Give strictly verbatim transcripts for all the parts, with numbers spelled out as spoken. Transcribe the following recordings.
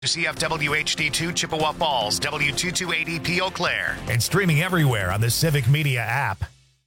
C F W H D two Chippewa Falls, W two two eight zero P Eau Claire, and streaming everywhere on the Civic Media app.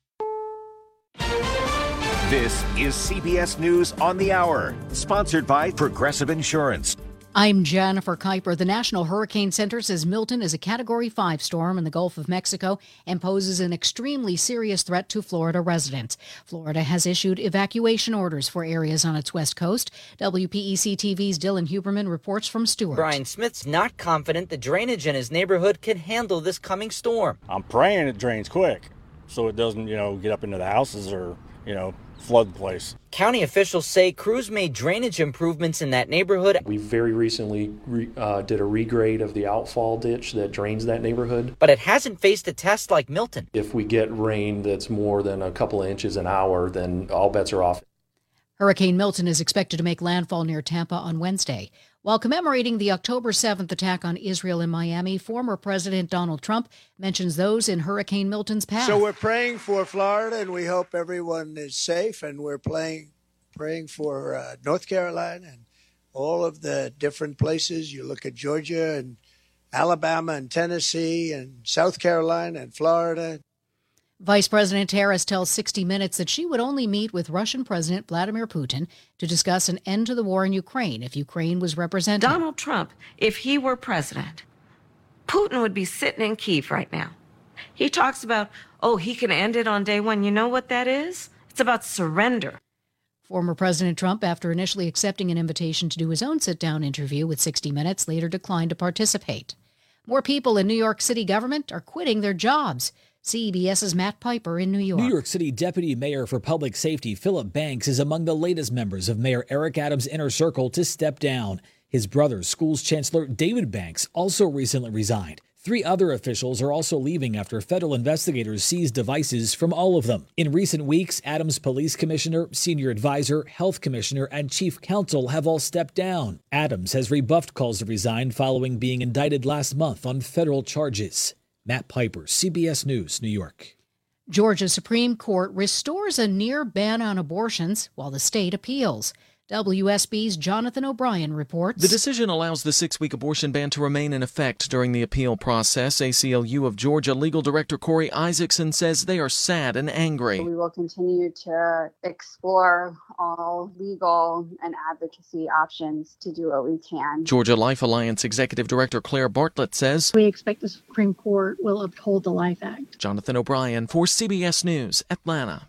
This is C B S News on the Hour, sponsored by Progressive Insurance. I'm Jennifer Kuiper. The National Hurricane Center says Milton is a Category five storm in the Gulf of Mexico and poses an extremely serious threat to Florida residents. Florida has issued evacuation orders for areas on its west coast. W P E C T V's Dylan Huberman reports from Stewart. Brian Smith's not confident the drainage in his neighborhood can handle this coming storm. I'm praying it drains quick so it doesn't, you know, get up into the houses or, you know, flood the place. County officials say crews made drainage improvements in that neighborhood. We very recently re, uh, did a regrade of the outfall ditch that drains that neighborhood. But it hasn't faced a test like Milton. If we get rain that's more than a couple of inches an hour, then all bets are off. Hurricane Milton is expected to make landfall near Tampa on Wednesday. While commemorating the October seventh attack on Israel in Miami, former President Donald Trump mentions those in Hurricane Milton's path. So we're praying for Florida, and we hope everyone is safe, and we're playing, praying for uh, North Carolina and all of the different places. You look at Georgia and Alabama and Tennessee and South Carolina and Florida. Vice President Harris tells sixty minutes that she would only meet with Russian President Vladimir Putin to discuss an end to the war in Ukraine if Ukraine was represented. Donald Trump, if he were president, Putin would be sitting in Kyiv right now. He talks about, oh, he can end it on day one. You know what that is? It's about surrender. Former President Trump, after initially accepting an invitation to do his own sit-down interview with sixty minutes, later declined to participate. More people in New York City government are quitting their jobs. CBS's Matt Piper in New York. New York City Deputy Mayor for Public Safety Philip Banks is among the latest members of Mayor Eric Adams' inner circle to step down. His brother, Schools Chancellor David Banks, also recently resigned. Three other officials are also leaving after federal investigators seized devices from all of them. In recent weeks, Adams Police Commissioner, Senior Advisor, Health Commissioner, and Chief Counsel have all stepped down. Adams has rebuffed calls to resign following being indicted last month on federal charges. Matt Piper, C B S News, New York. Georgia Supreme Court restores a near ban on abortions while the state appeals. W S B's Jonathan O'Brien reports. The decision allows the six-week abortion ban to remain in effect during the appeal process. A C L U of Georgia legal director Corey Isaacson says they are sad and angry. We will continue to explore all legal and advocacy options to do what we can. Georgia Life Alliance executive director Claire Bartlett says, we expect the Supreme Court will uphold the Life Act. Jonathan O'Brien for C B S News, Atlanta.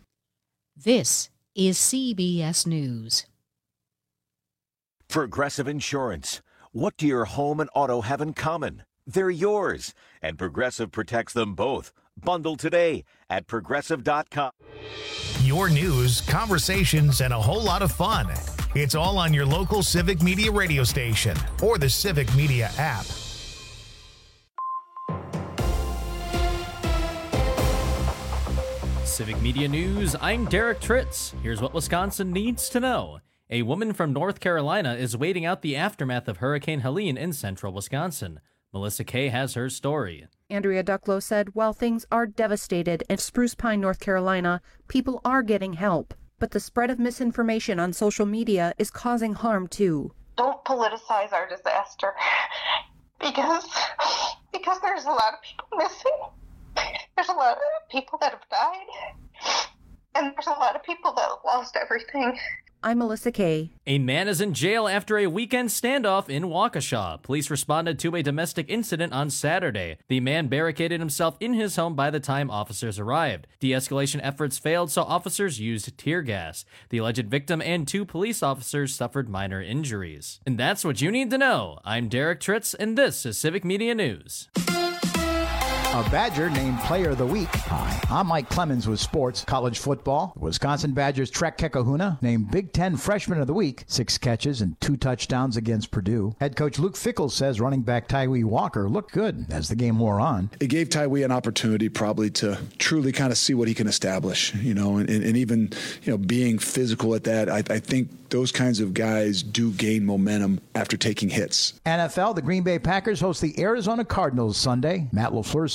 This is C B S News. Progressive Insurance. What do your home and auto have in common? They're yours, and Progressive protects them both. Bundle today at progressive dot com. Your news, conversations, and a whole lot of fun. It's all on your local Civic Media radio station or the Civic Media app. Civic Media News, I'm Derek Tritz. Here's what Wisconsin needs to know. A woman from North Carolina is waiting out the aftermath of Hurricane Helene in central Wisconsin. Melissa Kay has her story. Andrea Ducklow said, while things are devastated in Spruce Pine, North Carolina, people are getting help. But the spread of misinformation on social media is causing harm too. Don't politicize our disaster because, because there's a lot of people missing. There's a lot of people that have died. And there's a lot of people that have lost everything. I'm Melissa Kay. A man is in jail after a weekend standoff in Waukesha. Police responded to a domestic incident on Saturday. The man barricaded himself in his home by the time officers arrived. De-escalation efforts failed, so officers used tear gas. The alleged victim and two police officers suffered minor injuries. And that's what you need to know. I'm Derek Tritz, and this is Civic Media News. A Badger named Player of the Week. Hi, I'm Mike Clemens with sports, college football. Wisconsin Badgers Trek Kekahuna named Big Ten Freshman of the Week. Six catches and two touchdowns against Purdue. Head coach Luke Fickell says running back Tyree Walker looked good as the game wore on. It gave Tyree an opportunity probably to truly kind of see what he can establish, you know, and, and even, you know, being physical at that. I, I think those kinds of guys do gain momentum after taking hits. N F L, the Green Bay Packers host the Arizona Cardinals Sunday. Matt LaFleur says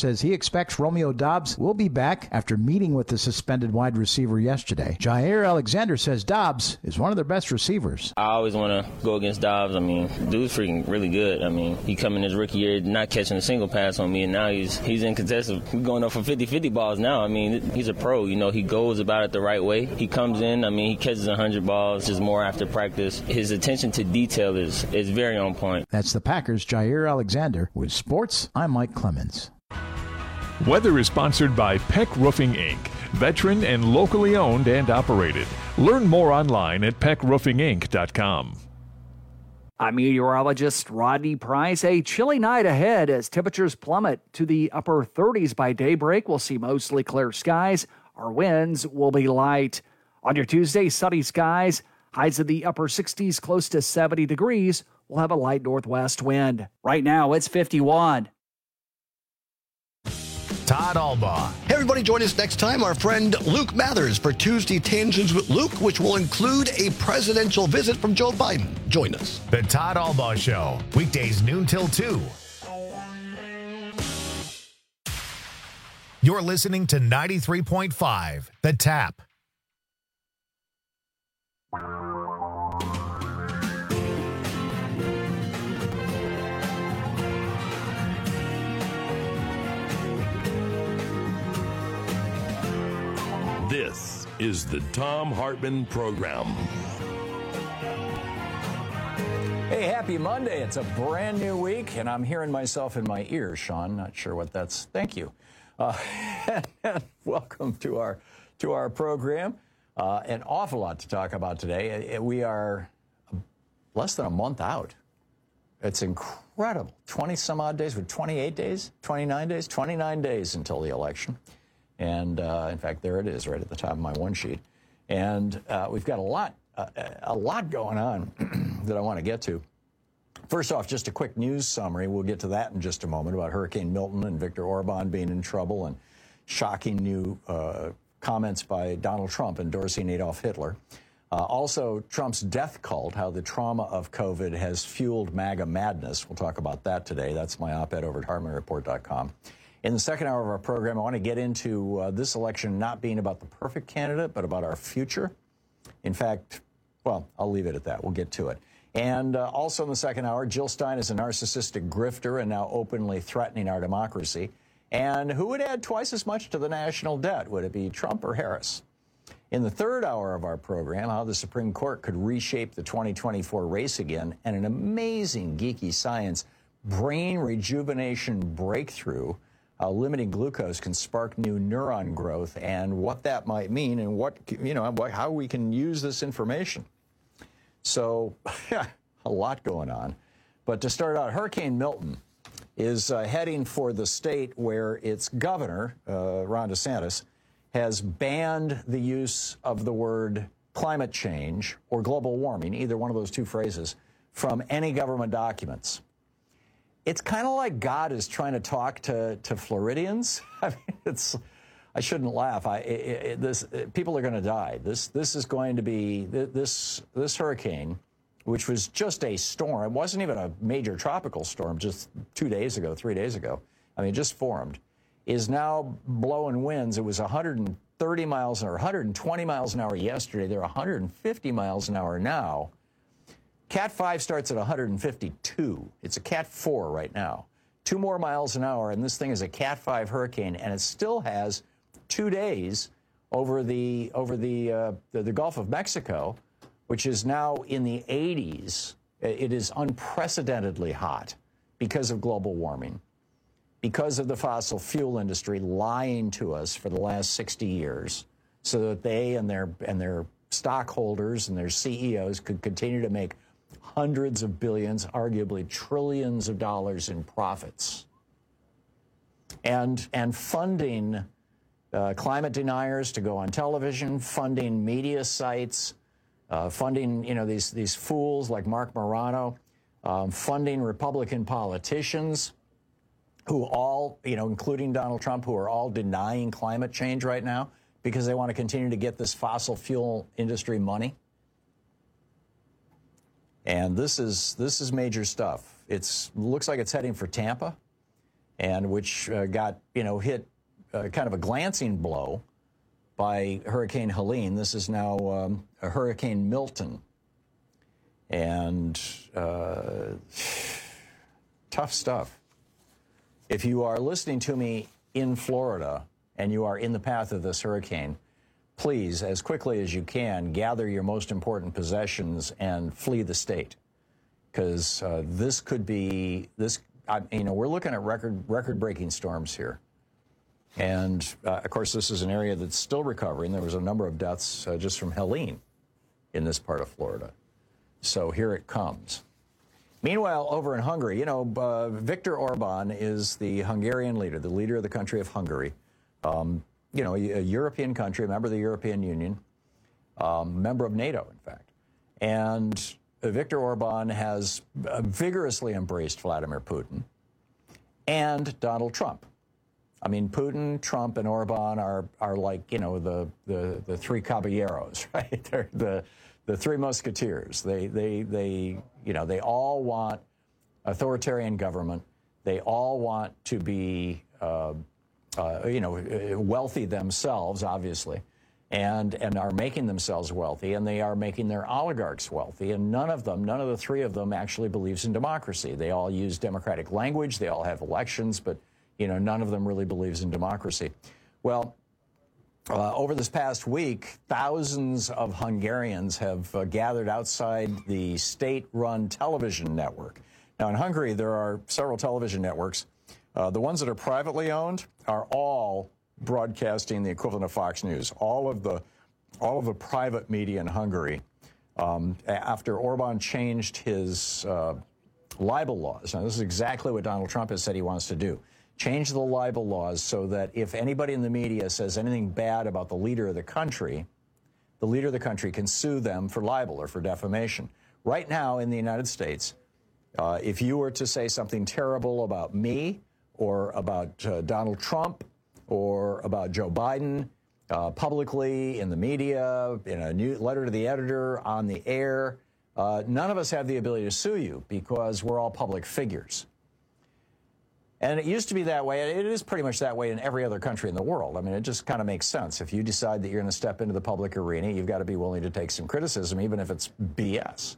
says he expects Romeo Doubs will be back after meeting with the suspended wide receiver yesterday. Jair Alexander says Doubs is one of their best receivers. I always want to go against Doubs. I mean, dude's freaking really good. I mean, he come in his rookie year not catching a single pass on me, and now he's he's in contested. We're going up for fifty-fifty balls now. I mean, he's a pro. You know, he goes about it the right way. He comes in. I mean, he catches one hundred balls, just more after practice. His attention to detail is, is very on point. That's the Packers' Jair Alexander. With sports, I'm Mike Clemens. Weather is sponsored by Peck Roofing, Incorporated. Veteran and locally owned and operated. Learn more online at peck roofing inc dot com. I'm meteorologist Rodney Price. A chilly night ahead as temperatures plummet to the upper thirties by daybreak. We'll see mostly clear skies. Our winds will be light. On your Tuesday, sunny skies. Highs in the upper sixties, close to seventy degrees. We'll have a light northwest wind. Right now, it's fifty-one. Todd Albaugh. Hey, everybody, join us next time. Our friend Luke Mathers for Tuesday Tangents with Luke, which will include a presidential visit from Joe Biden. Join us. The Todd Albaugh Show, weekdays noon till two. You're listening to ninety-three point five, The Tap. This is the Thom Hartmann Program. Hey, happy Monday. It's a brand new week, and I'm hearing myself in my ears, Sean. Not sure what that's. Thank you. Uh, welcome to our, to our program. Uh, an awful lot to talk about today. We are less than a month out. It's incredible. twenty some odd days, with twenty-eight days, twenty-nine days, twenty-nine days until the election. And, uh, in fact, there it is right at the top of my one sheet. And uh, we've got a lot, uh, a lot going on that I want to get to. First off, just a quick news summary. We'll get to that in just a moment about Hurricane Milton and Viktor Orban being in trouble and shocking new uh, comments by Donald Trump endorsing Adolf Hitler. Uh, also, Trump's death cult, how the trauma of COVID has fueled MAGA madness. We'll talk about that today. That's my op-ed over at hartmann report dot com. In the second hour of our program, I want to get into uh, this election not being about the perfect candidate, but about our future. In fact, well, I'll leave it at that. We'll get to it. And uh, also in the second hour, Jill Stein is a narcissistic grifter and now openly threatening our democracy. And who would add twice as much to the national debt? Would it be Trump or Harris? In the third hour of our program, how the Supreme Court could reshape the twenty twenty-four race again, and an amazing geeky science brain rejuvenation breakthrough. How limiting glucose can spark new neuron growth, and what that might mean, and what, you know, how we can use this information. So, a lot going on. But to start out, Hurricane Milton is uh, heading for the state where its governor, uh, Ron DeSantis, has banned the use of the word climate change or global warming, either one of those two phrases, from any government documents. It's kind of like God is trying to talk to, to Floridians. I mean, it's, I shouldn't laugh. I, it, it, this, it, people are going to die. This, this is going to be, this, this hurricane, which was just a storm. It wasn't even a major tropical storm just two days ago, three days ago. I mean, it just formed, is now blowing winds. It was one hundred thirty miles an hour, one hundred twenty miles an hour yesterday. They're one hundred fifty miles an hour now. Cat five starts at one hundred fifty-two. It's a Cat four right now. Two more miles an hour, and this thing is a Cat five hurricane, and it still has two days over the over the uh, the, the Gulf of Mexico, which is now in the eighties. It is unprecedentedly hot because of global warming, because of the fossil fuel industry lying to us for the last sixty years, so that they and their and their stockholders and their C E Os could continue to make hundreds of billions, arguably trillions of dollars in profits. And, and funding uh, climate deniers to go on television, funding media sites, uh, funding, you know, these, these fools like Mark Morano, um, funding Republican politicians who all, you know, including Donald Trump, who are all denying climate change right now because they want to continue to get this fossil fuel industry money. And this is this is major stuff. It's looks like it's heading for Tampa, and which uh, got, you know, hit uh, kind of a glancing blow by Hurricane Helene. This is now um, a Hurricane Milton. And uh, tough stuff. If you are listening to me in Florida and you are in the path of this hurricane, please, as quickly as you can, gather your most important possessions and flee the state. Because uh, this could be, this, I, you know, we're looking at record, record-breaking storms here. And, uh, of course, this is an area that's still recovering. There was a number of deaths uh, just from Helene in this part of Florida. So here it comes. Meanwhile, over in Hungary, you know, uh, Viktor Orban is the Hungarian leader, the leader of the country of Hungary. Um, you know, a, a European country, a member of the European Union, um, member of NATO, in fact. And uh, Viktor Orban has uh, vigorously embraced Vladimir Putin and Donald Trump. I mean, Putin, Trump, and Orban are are like, you know, the the, the three caballeros, right? They're the the three musketeers. They they they you know they all want authoritarian government. They all want to be uh, uh, you know wealthy themselves, obviously, and and are making themselves wealthy, and they are making their oligarchs wealthy. And none of them, none of the three of them, actually believes in democracy. They all use democratic language. They all have elections, but you know, none of them really believes in democracy. Well, uh, over this past week, thousands of Hungarians have uh, gathered outside the state-run television network. Now, in Hungary, there are several television networks. Uh, the ones that are privately owned are all broadcasting the equivalent of Fox News. All of the, all of the private media in Hungary, um, after Orban changed his uh, libel laws. Now, this is exactly what Donald Trump has said he wants to do. Change the libel laws so that if anybody in the media says anything bad about the leader of the country, the leader of the country can sue them for libel or for defamation. Right now in the United States, uh, if you were to say something terrible about me or about uh, Donald Trump or about Joe Biden uh, publicly in the media, in a new letter to the editor, on the air, uh, none of us have the ability to sue you because we're all public figures. And it used to be that way. It is pretty much that way in every other country in the world. I mean, it just kind of makes sense. If you decide that you're going to step into the public arena, you've got to be willing to take some criticism, even if it's B S.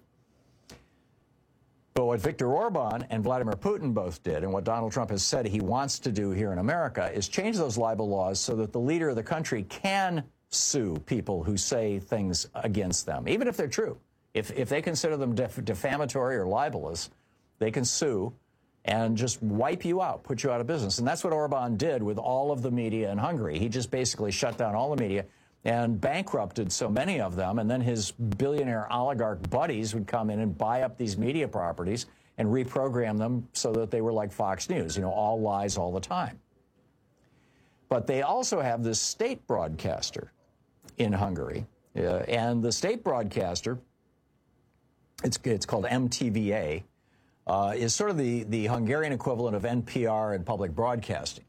But what Viktor Orban and Vladimir Putin both did, and what Donald Trump has said he wants to do here in America, is change those libel laws so that the leader of the country can sue people who say things against them, even if they're true. If, if they consider them def- defamatory or libelous, they can sue and just wipe you out, put you out of business. And that's what Orban did with all of the media in Hungary. He just basically shut down all the media and bankrupted so many of them, and then his billionaire oligarch buddies would come in and buy up these media properties and reprogram them so that they were like Fox News, you know, all lies all the time. But they also have this state broadcaster in Hungary, uh, and the state broadcaster, it's, it's called M T V A, Uh, is sort of the, the Hungarian equivalent of N P R and public broadcasting.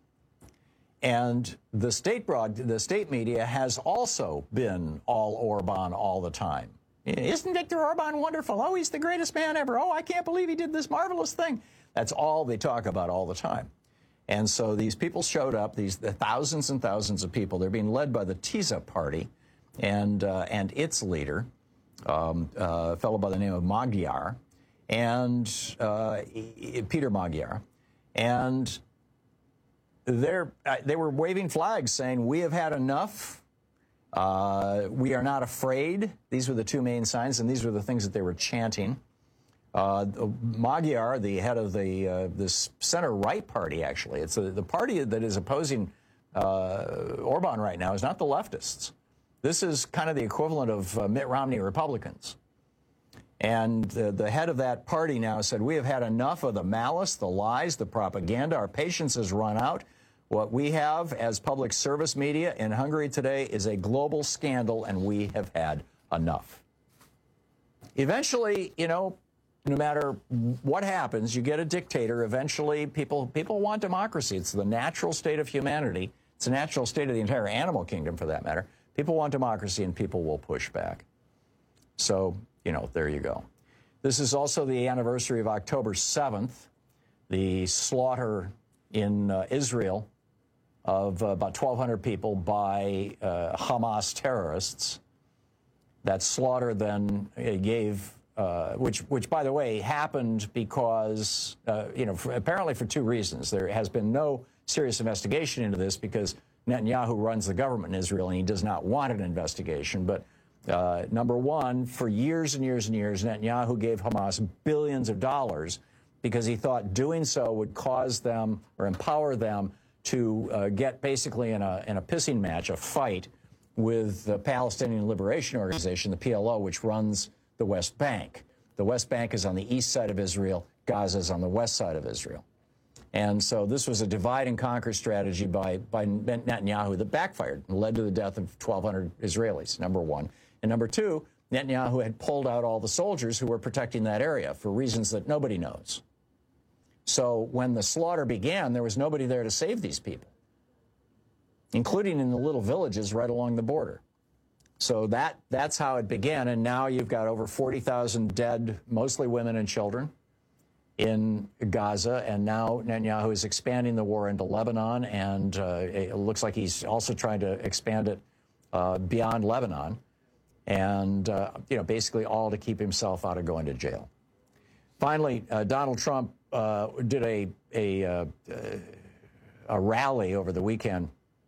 And the state broad, the state media has also been all Orban all the time. Isn't Viktor Orban wonderful? Oh, he's the greatest man ever. Oh, I can't believe he did this marvelous thing. That's all they talk about all the time. And so these people showed up, these the thousands and thousands of people. They're being led by the TISA party and, uh, and its leader, um, uh, a fellow by the name of Magyar. And uh, Peter Magyar, and they're, uh, they were waving flags saying, we have had enough, uh, we are not afraid. These were the two main signs, and these were the things that they were chanting. Uh, Magyar, the head of the uh, this center-right party, actually, it's a, the party that is opposing uh, Orban right now is not the leftists. This is kind of the equivalent of uh, Mitt Romney Republicans. And the, the head of that party now said, we have had enough of the malice, the lies, the propaganda. Our patience has run out. What we have as public service media in Hungary today is a global scandal, and we have had enough. Eventually, you know, no matter what happens, you get a dictator. Eventually, people, people want democracy. It's the natural state of humanity. It's the natural state of the entire animal kingdom, for that matter. People want democracy, and people will push back. So, you know, there you go. This is also the anniversary of October seventh, the slaughter in uh, Israel of uh, about twelve hundred people by uh, Hamas terrorists. That slaughter then uh, gave, uh, which, which by the way, happened because, uh, you know, for, apparently for two reasons. There has been no serious investigation into this because Netanyahu runs the government in Israel and he does not want an investigation. But uh, number one, for years and years and years, Netanyahu gave Hamas billions of dollars because he thought doing so would cause them or empower them to uh, get basically in a, in a pissing match, a fight with the Palestinian Liberation Organization, the P L O, which runs the West Bank. The West Bank is on the east side of Israel. Gaza is on the west side of Israel. And so this was a divide and conquer strategy by, by Netanyahu that backfired and led to the death of twelve hundred Israelis, number one. And number two, Netanyahu had pulled out all the soldiers who were protecting that area for reasons that nobody knows. So when the slaughter began, there was nobody there to save these people, including in the little villages right along the border. So that that's how it began, and now you've got over forty thousand dead, mostly women and children, in Gaza, and now Netanyahu is expanding the war into Lebanon, and uh, it looks like he's also trying to expand it uh, beyond Lebanon, and uh, you know, basically all to keep himself out of going to jail. Finally, uh, Donald Trump uh, did a a, uh, a rally over the weekend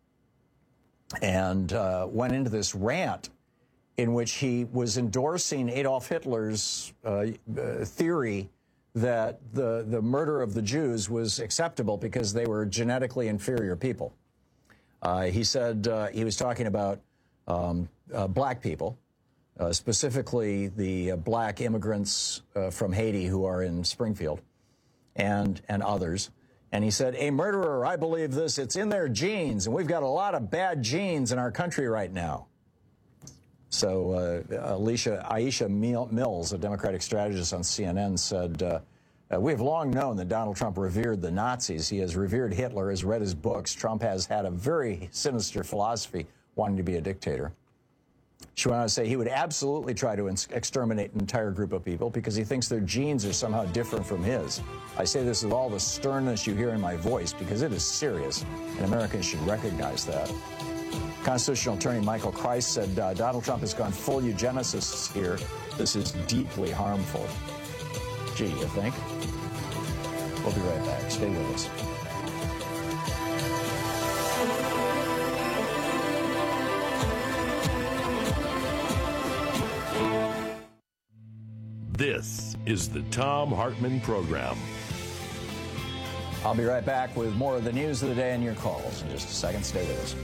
and uh, went into this rant in which he was endorsing Adolf Hitler's uh, uh, theory that the, the murder of the Jews was acceptable because they were genetically inferior people. Uh, he said uh, he was talking about um, uh, black people, uh, specifically the uh, black immigrants uh, from Haiti who are in Springfield and, and others. And he said, a murderer, I believe this, it's in their genes, and we've got a lot of bad genes in our country right now. So uh, Alicia, Aisha Mills, a Democratic strategist on C N N, said, uh, uh, we have long known that Donald Trump revered the Nazis. He has revered Hitler, has read his books. Trump has had a very sinister philosophy, wanting to be a dictator. She went on to say he would absolutely try to exterminate an entire group of people because he thinks their genes are somehow different from his. I say this with all the sternness you hear in my voice because it is serious, and Americans should recognize that. Constitutional attorney Michael Christ said uh, Donald Trump has gone full eugenicist here. This is deeply harmful. Gee, you think? We'll be right back. Stay with us. This is the Thom Hartmann Program. I'll be right back with more of the news of the day and your calls in just a second. Stay with us.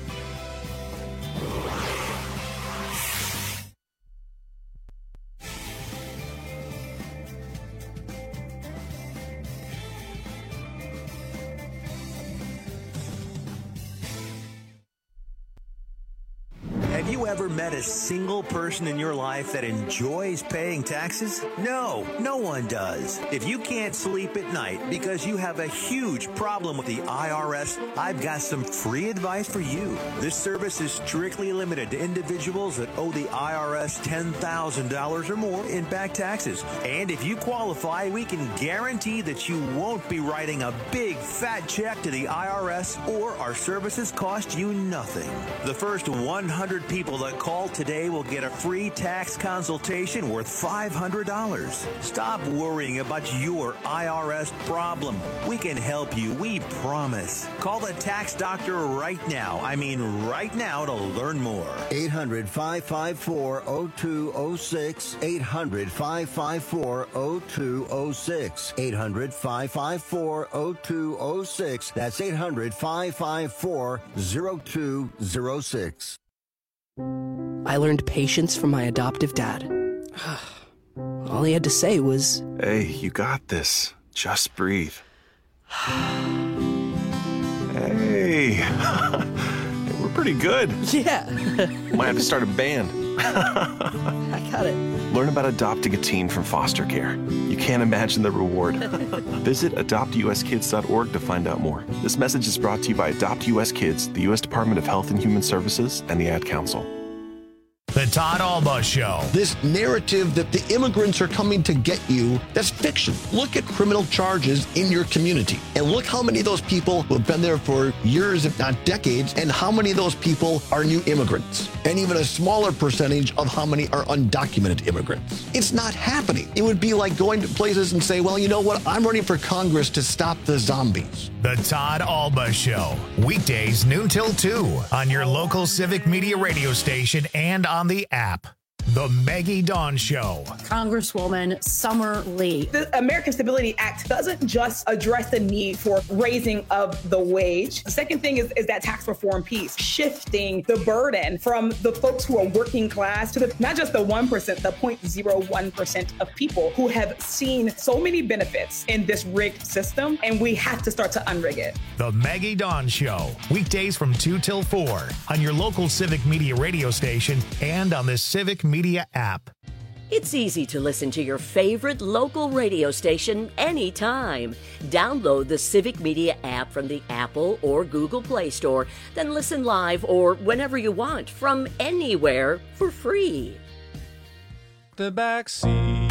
Have you ever met a single person in your life that enjoys paying taxes? No, no one does. If you can't sleep at night because you have a huge problem with the I R S, I've got some free advice for you. This service is strictly limited to individuals that owe the I R S ten thousand dollars or more in back taxes. And if you qualify, we can guarantee that you won't be writing a big fat check to the I R S, or our services cost you nothing. The first one hundred people that call today will get a free tax consultation worth five hundred dollars. Stop worrying about your I R S problem. We can help you, we promise. Call the tax doctor right now. I mean right now to learn more. eight hundred, five five four, oh two oh six. eight hundred, five five four, oh two oh six. eight hundred, five five four, oh two oh six. That's eight hundred, five five four, oh two oh six. I learned patience from my adoptive dad. All he had to say was, "Hey, you got this. Just breathe." Hey, we're pretty good. Yeah. Might have to start a band. I got it. Learn about adopting a teen from foster care. You can't imagine the reward. Visit adopt u s kids dot org to find out more. This message is brought to you by Adopt U S Kids, the U S Department of Health and Human Services, and the Ad Council. The Todd Alba Show. This narrative that the immigrants are coming to get you, that's fiction. Look at criminal charges in your community and look how many of those people who have been there for years, if not decades, and how many of those people are new immigrants, and even a smaller percentage of how many are undocumented immigrants. It's not happening. It would be like going to places and say, well, you know what? I'm running for Congress to stop the zombies. The Todd Alba Show. Weekdays noon till two on your local Civic Media radio station and on the app. The Maggie Dawn Show. Congresswoman Summer Lee. The American Stability Act doesn't just address the need for raising of the wage. The second thing is, is that tax reform piece, shifting the burden from the folks who are working class to the, not just the one percent, the zero point zero one percent of people who have seen so many benefits in this rigged system, and we have to start to unrig it. The Maggie Dawn Show. Weekdays from two till four on your local Civic Media radio station and on the Civic Media app. It's easy to listen to your favorite local radio station anytime. Download the Civic Media app from the Apple or Google Play Store, then listen live or whenever you want from anywhere for free. The back seat.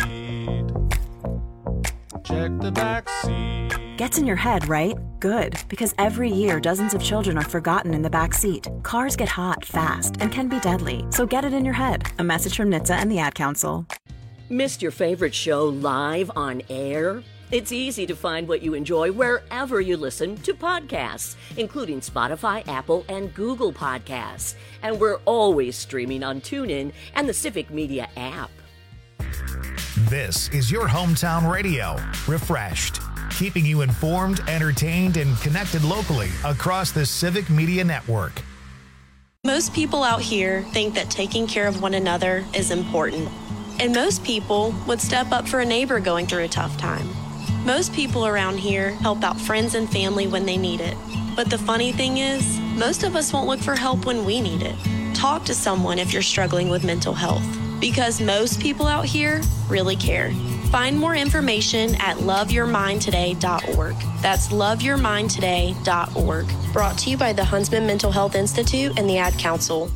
Check the back seat. Gets in your head, right? Good, because every year dozens of children are forgotten in the back seat. Cars get hot fast and can be deadly, so get it in your head. A message from N H T S A and the Ad Council. Missed your favorite show live on air? It's easy to find what you enjoy wherever you listen to podcasts, including Spotify, Apple, and Google Podcasts. And we're always streaming on TuneIn and the Civic Media app. This is your hometown radio, refreshed, keeping you informed, entertained, and connected locally across the Civic Media Network. Most people out here think that taking care of one another is important. And most people would step up for a neighbor going through a tough time. Most people around here help out friends and family when they need it. But the funny thing is, most of us won't look for help when we need it. Talk to someone if you're struggling with mental health, because most people out here really care. Find more information at love your mind today dot org. That's love your mind today dot org. Brought to you by the Huntsman Mental Health Institute and the Ad Council.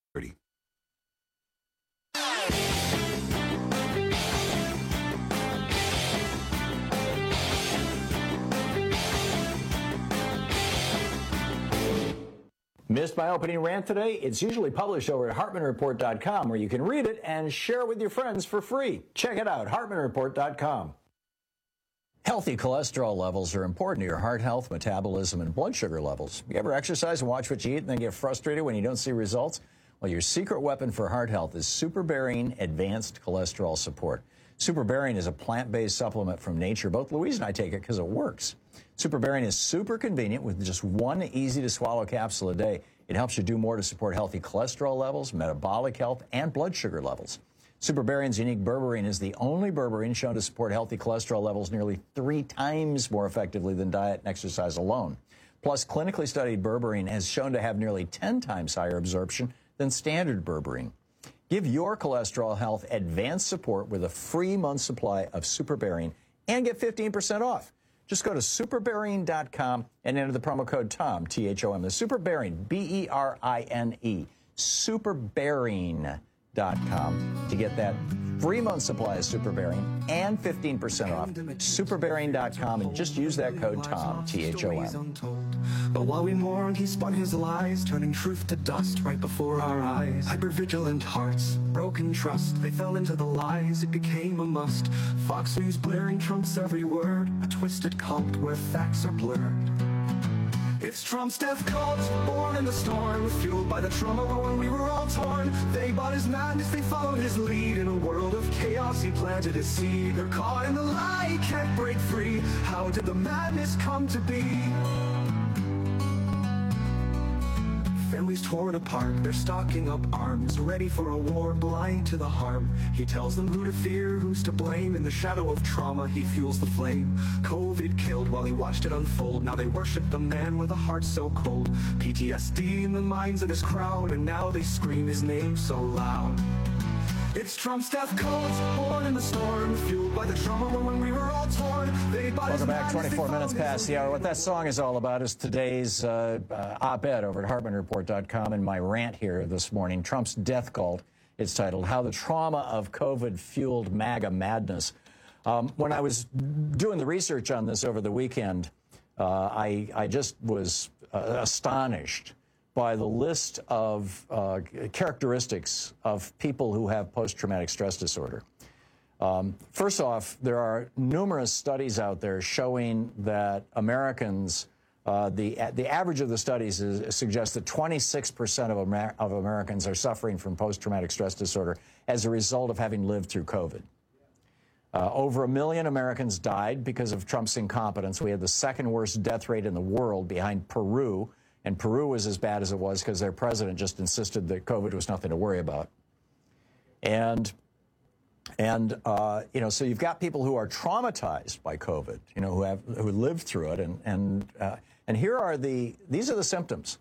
Missed my opening rant today? It's usually published over at hartman report dot com, where you can read it and share it with your friends for free. Check it out, hartman report dot com. Healthy cholesterol levels are important to your heart health, metabolism, and blood sugar levels. You ever exercise and watch what you eat and then get frustrated when you don't see results? Well, your secret weapon for heart health is SuperBarian Advanced Cholesterol Support. SuperBarian is a plant-based supplement from nature. Both Louise and I take it because it works. SuperBarian is super convenient with just one easy-to-swallow capsule a day. It helps you do more to support healthy cholesterol levels, metabolic health, and blood sugar levels. SuperBarian's unique berberine is the only berberine shown to support healthy cholesterol levels nearly three times more effectively than diet and exercise alone. Plus, clinically studied berberine has shown to have nearly ten times higher absorption than standard berberine. Give your cholesterol health advanced support with a free month supply of SuperBarian and get fifteen percent off. Just go to super barian dot com and enter the promo code TOM, T H O M. The SuperBarian, B E R I N E, super barian dot com to get that free month supply of SuperBarian and fifteen percent off. super barian dot com and just use that code TOM, T H O M. But while we mourned, he spun his lies, turning truth to dust right before our eyes. Hypervigilant hearts, broken trust, they fell into the lies, it became a must. Fox News blaring Trump's every word, a twisted cult where facts are blurred. It's Trump's death cult, born in the storm, fueled by the trauma when we were all torn. They bought his madness, they followed his lead. In a world of chaos, he planted his seed. They're caught in the lie, can't break free. How did the madness come to be? Families torn apart, they're stocking up arms, ready for a war, blind to the harm. He tells them who to fear, who's to blame. In the shadow of trauma, he fuels the flame. COVID killed while he watched it unfold. Now they worship the man with a heart so cold. P T S D in the minds of this crowd, and now they scream his name so loud. It's Trump's death cult, born in the storm, fueled by the trauma when we were all torn. They Welcome back, twenty-four minutes past the hour. What that song is all about is today's uh, uh, op-ed over at hartman report dot com and my rant here this morning. Trump's death cult It's titled How the Trauma of COVID Fueled MAGA Madness. Um, when I was doing the research on this over the weekend, uh, I, I just was uh, astonished by the list of uh, characteristics of people who have post-traumatic stress disorder. Um, first off, there are numerous studies out there showing that Americans, uh, the the average of the studies is, suggests that twenty-six percent of, Amer of Americans are suffering from post-traumatic stress disorder as a result of having lived through COVID. Uh, over a million Americans died because of Trump's incompetence. We had the second worst death rate in the world behind Peru, and Peru was as bad as it was because their president just insisted that COVID was nothing to worry about. And And, uh, you know, so you've got people who are traumatized by COVID, you know, who have who lived through it. And, and, uh, and here are the, these are the symptoms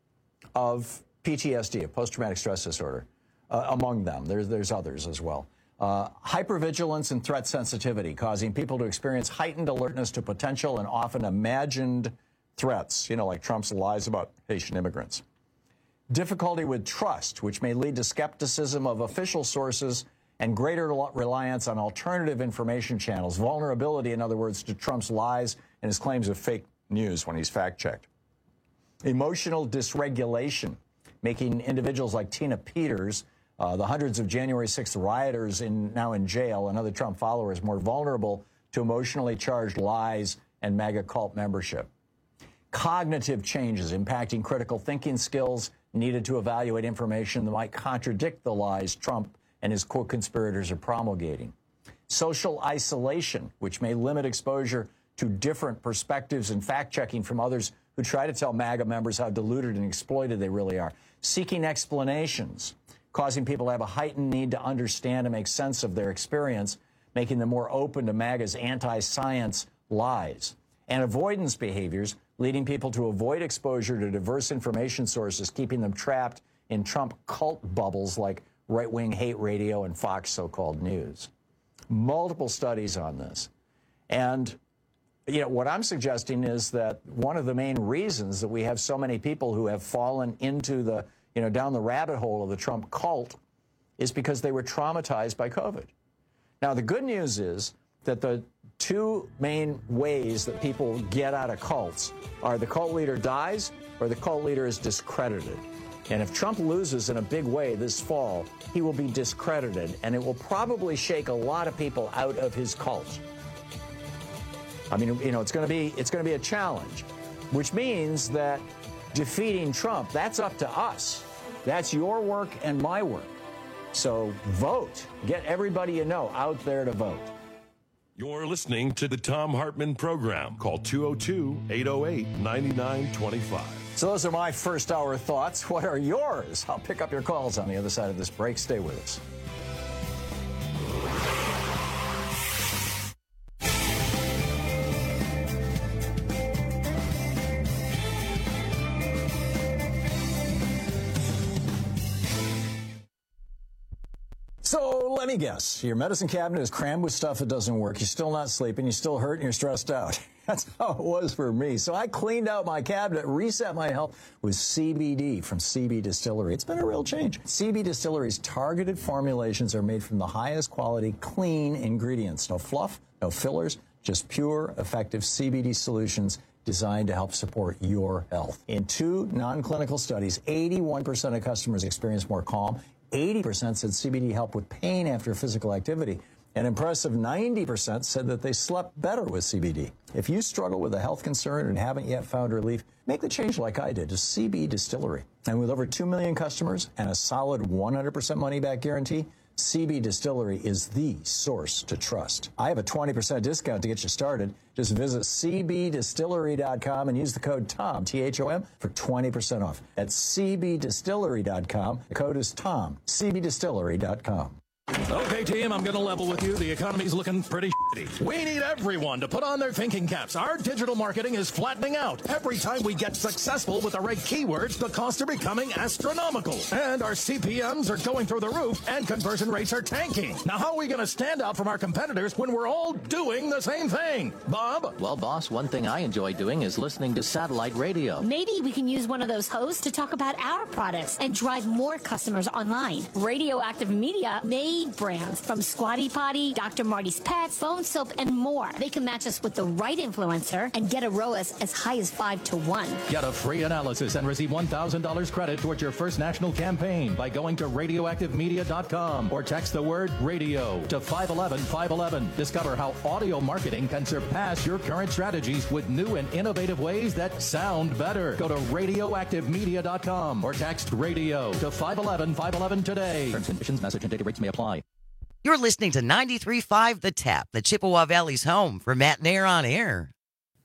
of P T S D, of post-traumatic stress disorder, uh, among them. There's, there's others as well. Uh, hypervigilance and threat sensitivity, causing people to experience heightened alertness to potential and often imagined threats, you know, like Trump's lies about Haitian immigrants. Difficulty with trust, which may lead to skepticism of official sources and greater reliance on alternative information channels. Vulnerability, in other words, to Trump's lies and his claims of fake news when he's fact-checked. Emotional dysregulation, making individuals like Tina Peters, uh, the hundreds of January sixth rioters in, now in jail, and other Trump followers more vulnerable to emotionally charged lies and MAGA cult membership. Cognitive changes impacting critical thinking skills needed to evaluate information that might contradict the lies Trump and his co-conspirators are promulgating. Social isolation, which may limit exposure to different perspectives and fact-checking from others who try to tell MAGA members how deluded and exploited they really are. Seeking explanations, causing people to have a heightened need to understand and make sense of their experience, making them more open to MAGA's anti-science lies. And avoidance behaviors, leading people to avoid exposure to diverse information sources, keeping them trapped in Trump cult bubbles like right-wing hate radio and Fox so-called news. Multiple studies on this. And, you know, what I'm suggesting is that one of the main reasons that we have so many people who have fallen into the, you know, down the rabbit hole of the Trump cult is because they were traumatized by COVID. Now, the good news is that the two main ways that people get out of cults are the cult leader dies or the cult leader is discredited. And if Trump loses in a big way this fall, he will be discredited, and it will probably shake a lot of people out of his cult. I mean, you know, it's going to be it's going to be a challenge, which means that defeating Trump, that's up to us. That's your work and my work. So vote. Get everybody you know out there to vote. You're listening to the Thom Hartmann Program. Call two oh two, eight oh eight, nine nine two five. So those are my first hour thoughts. What are yours? I'll pick up your calls on the other side of this break. Stay with us. So let me guess, your medicine cabinet is crammed with stuff that doesn't work. You're still not sleeping. You're still hurt and you're stressed out. That's how it was for me. So I cleaned out my cabinet, reset my health with C B D from C B Distillery. It's been a real change. C B Distillery's targeted formulations are made from the highest quality, clean ingredients. No fluff, no fillers, just pure, effective C B D solutions designed to help support your health. In two non-clinical studies, eighty-one percent of customers experienced more calm. eighty percent said C B D helped with pain after physical activity. An impressive ninety percent said that they slept better with C B D. If you struggle with a health concern and haven't yet found relief, make the change like I did to C B Distillery. And with over two million customers and a solid one hundred percent money-back guarantee, C B Distillery is the source to trust. I have a twenty percent discount to get you started. Just visit C B distillery dot com and use the code TOM, T H O M, for twenty percent off. That's C B distillery dot com. The code is TOM, C B distillery dot com. Okay, team, I'm going to level with you. The economy's looking pretty We need everyone to put on their thinking caps. Our digital marketing is flattening out. Every time we get successful with the right keywords, the costs are becoming astronomical. And our C P Ms are going through the roof, and conversion rates are tanking. Now, how are we going to stand out from our competitors when we're all doing the same thing? Bob? Well, boss, one thing I enjoy doing is listening to satellite radio. Maybe we can use one of those hosts to talk about our products and drive more customers online. Radioactive Media made brands from Squatty Potty, Doctor Marty's Pets, Phone Soap, and more. They can match us with the right influencer and get a R O A S as high as five to one. Get a free analysis and receive one thousand dollars credit towards your first national campaign by going to radioactive media dot com or text the word radio to five one one five one one. Discover how audio marketing can surpass your current strategies with new and innovative ways that sound better. Go to radioactive media dot com or text radio to five one one five one one today. Terms, conditions, message, and data rates may apply. You're listening to ninety-three point five The Tap, the Chippewa Valley's home for Matt Nair on Air.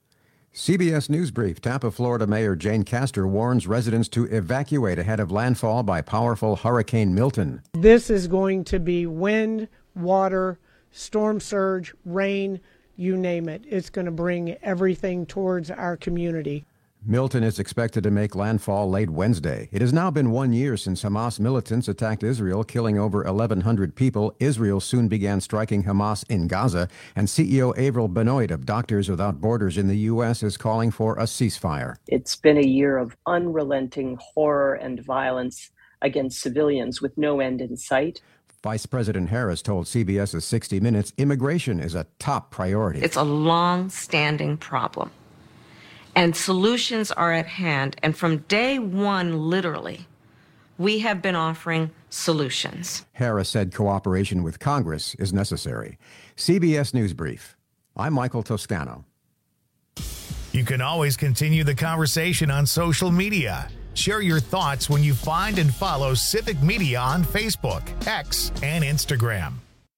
C B S News Brief. Tampa, Florida Mayor Jane Castor warns residents to evacuate ahead of landfall by powerful Hurricane Milton. This is going to be wind, water, storm surge, rain, you name it. It's going to bring everything towards our community. Milton is expected to make landfall late Wednesday. It has now been one year since Hamas militants attacked Israel, killing over eleven hundred people. Israel soon began striking Hamas in Gaza, and C E O Avril Benoit of Doctors Without Borders in the U S is calling for a ceasefire. It's been a year of unrelenting horror and violence against civilians with no end in sight. Vice President Harris told CBS's sixty minutes immigration is a top priority. It's a long-standing problem. And solutions are at hand. And from day one, literally, we have been offering solutions. Harris said cooperation with Congress is necessary. C B S News Brief. I'm Michael Toscano. You can always continue the conversation on social media. Share your thoughts when you find and follow Civic Media on Facebook, X, and Instagram.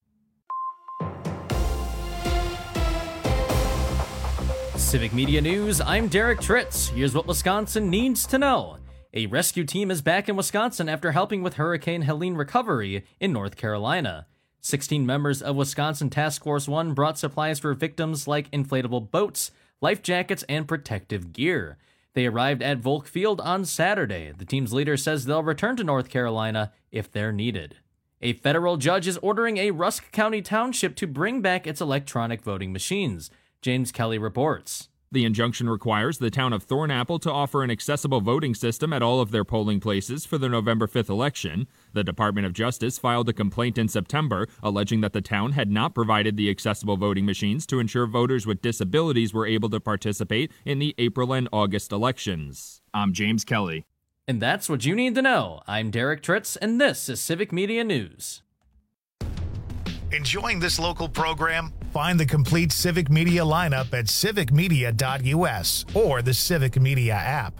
Civic Media News, I'm Derek Tritz. Here's what Wisconsin needs to know. A rescue team is back in Wisconsin after helping with Hurricane Helene recovery in North Carolina. sixteen members of Wisconsin Task Force one brought supplies for victims like inflatable boats, life jackets, and protective gear. They arrived at Volk Field on Saturday. The team's leader says they'll return to North Carolina if they're needed. A federal judge is ordering a Rusk County township to bring back its electronic voting machines. James Kelly reports. The injunction requires the town of Thornapple to offer an accessible voting system at all of their polling places for the November fifth election. The Department of Justice filed a complaint in September alleging that the town had not provided the accessible voting machines to ensure voters with disabilities were able to participate in the April and August elections. I'm James Kelly. And that's what you need to know. I'm Derek Tritz, and this is Civic Media News. Enjoying this local program? Find the complete Civic Media lineup at civic media dot u s or the Civic Media app.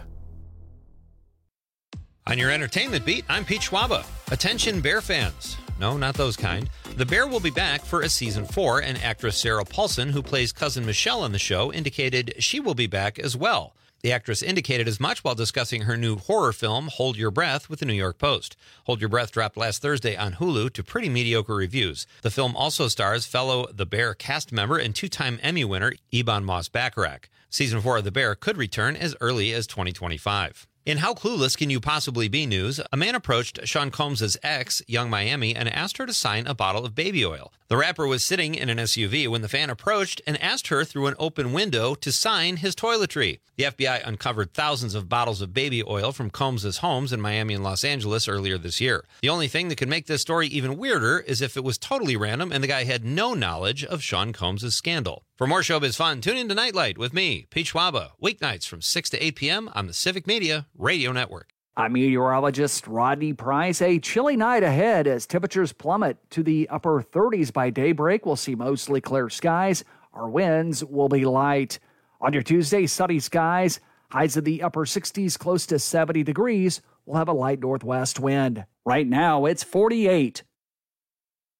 On your entertainment beat, I'm Pete Schwaba. Attention Bear fans. No, not those kind. The Bear will be back for a season four, and actress Sarah Paulson, who plays Cousin Michelle on the show, indicated she will be back as well. The actress indicated as much while discussing her new horror film, Hold Your Breath, with the New York Post. Hold Your Breath dropped last Thursday on Hulu to pretty mediocre reviews. The film also stars fellow The Bear cast member and two-time Emmy winner Ebon Moss-Bachrach. Season four of The Bear could return as early as twenty twenty-five. In How Clueless Can You Possibly Be news, a man approached Sean Combs' ex, Young Miami, and asked her to sign a bottle of baby oil. The rapper was sitting in an S U V when the fan approached and asked her through an open window to sign his toiletry. The F B I uncovered thousands of bottles of baby oil from Combs' homes in Miami and Los Angeles earlier this year. The only thing that could make this story even weirder is if it was totally random and the guy had no knowledge of Sean Combs' scandal. For more showbiz fun, tune in to Nightlight with me, Pete Schwaba, weeknights from six to eight p.m. on the Civic Media Radio Network. I'm meteorologist Rodney Price. A chilly night ahead as temperatures plummet to the upper thirties by daybreak. We'll see mostly clear skies. Our winds will be light. On your Tuesday, sunny skies. Highs in the upper sixties, close to seventy degrees. We'll have a light northwest wind. Right now, it's forty-eight.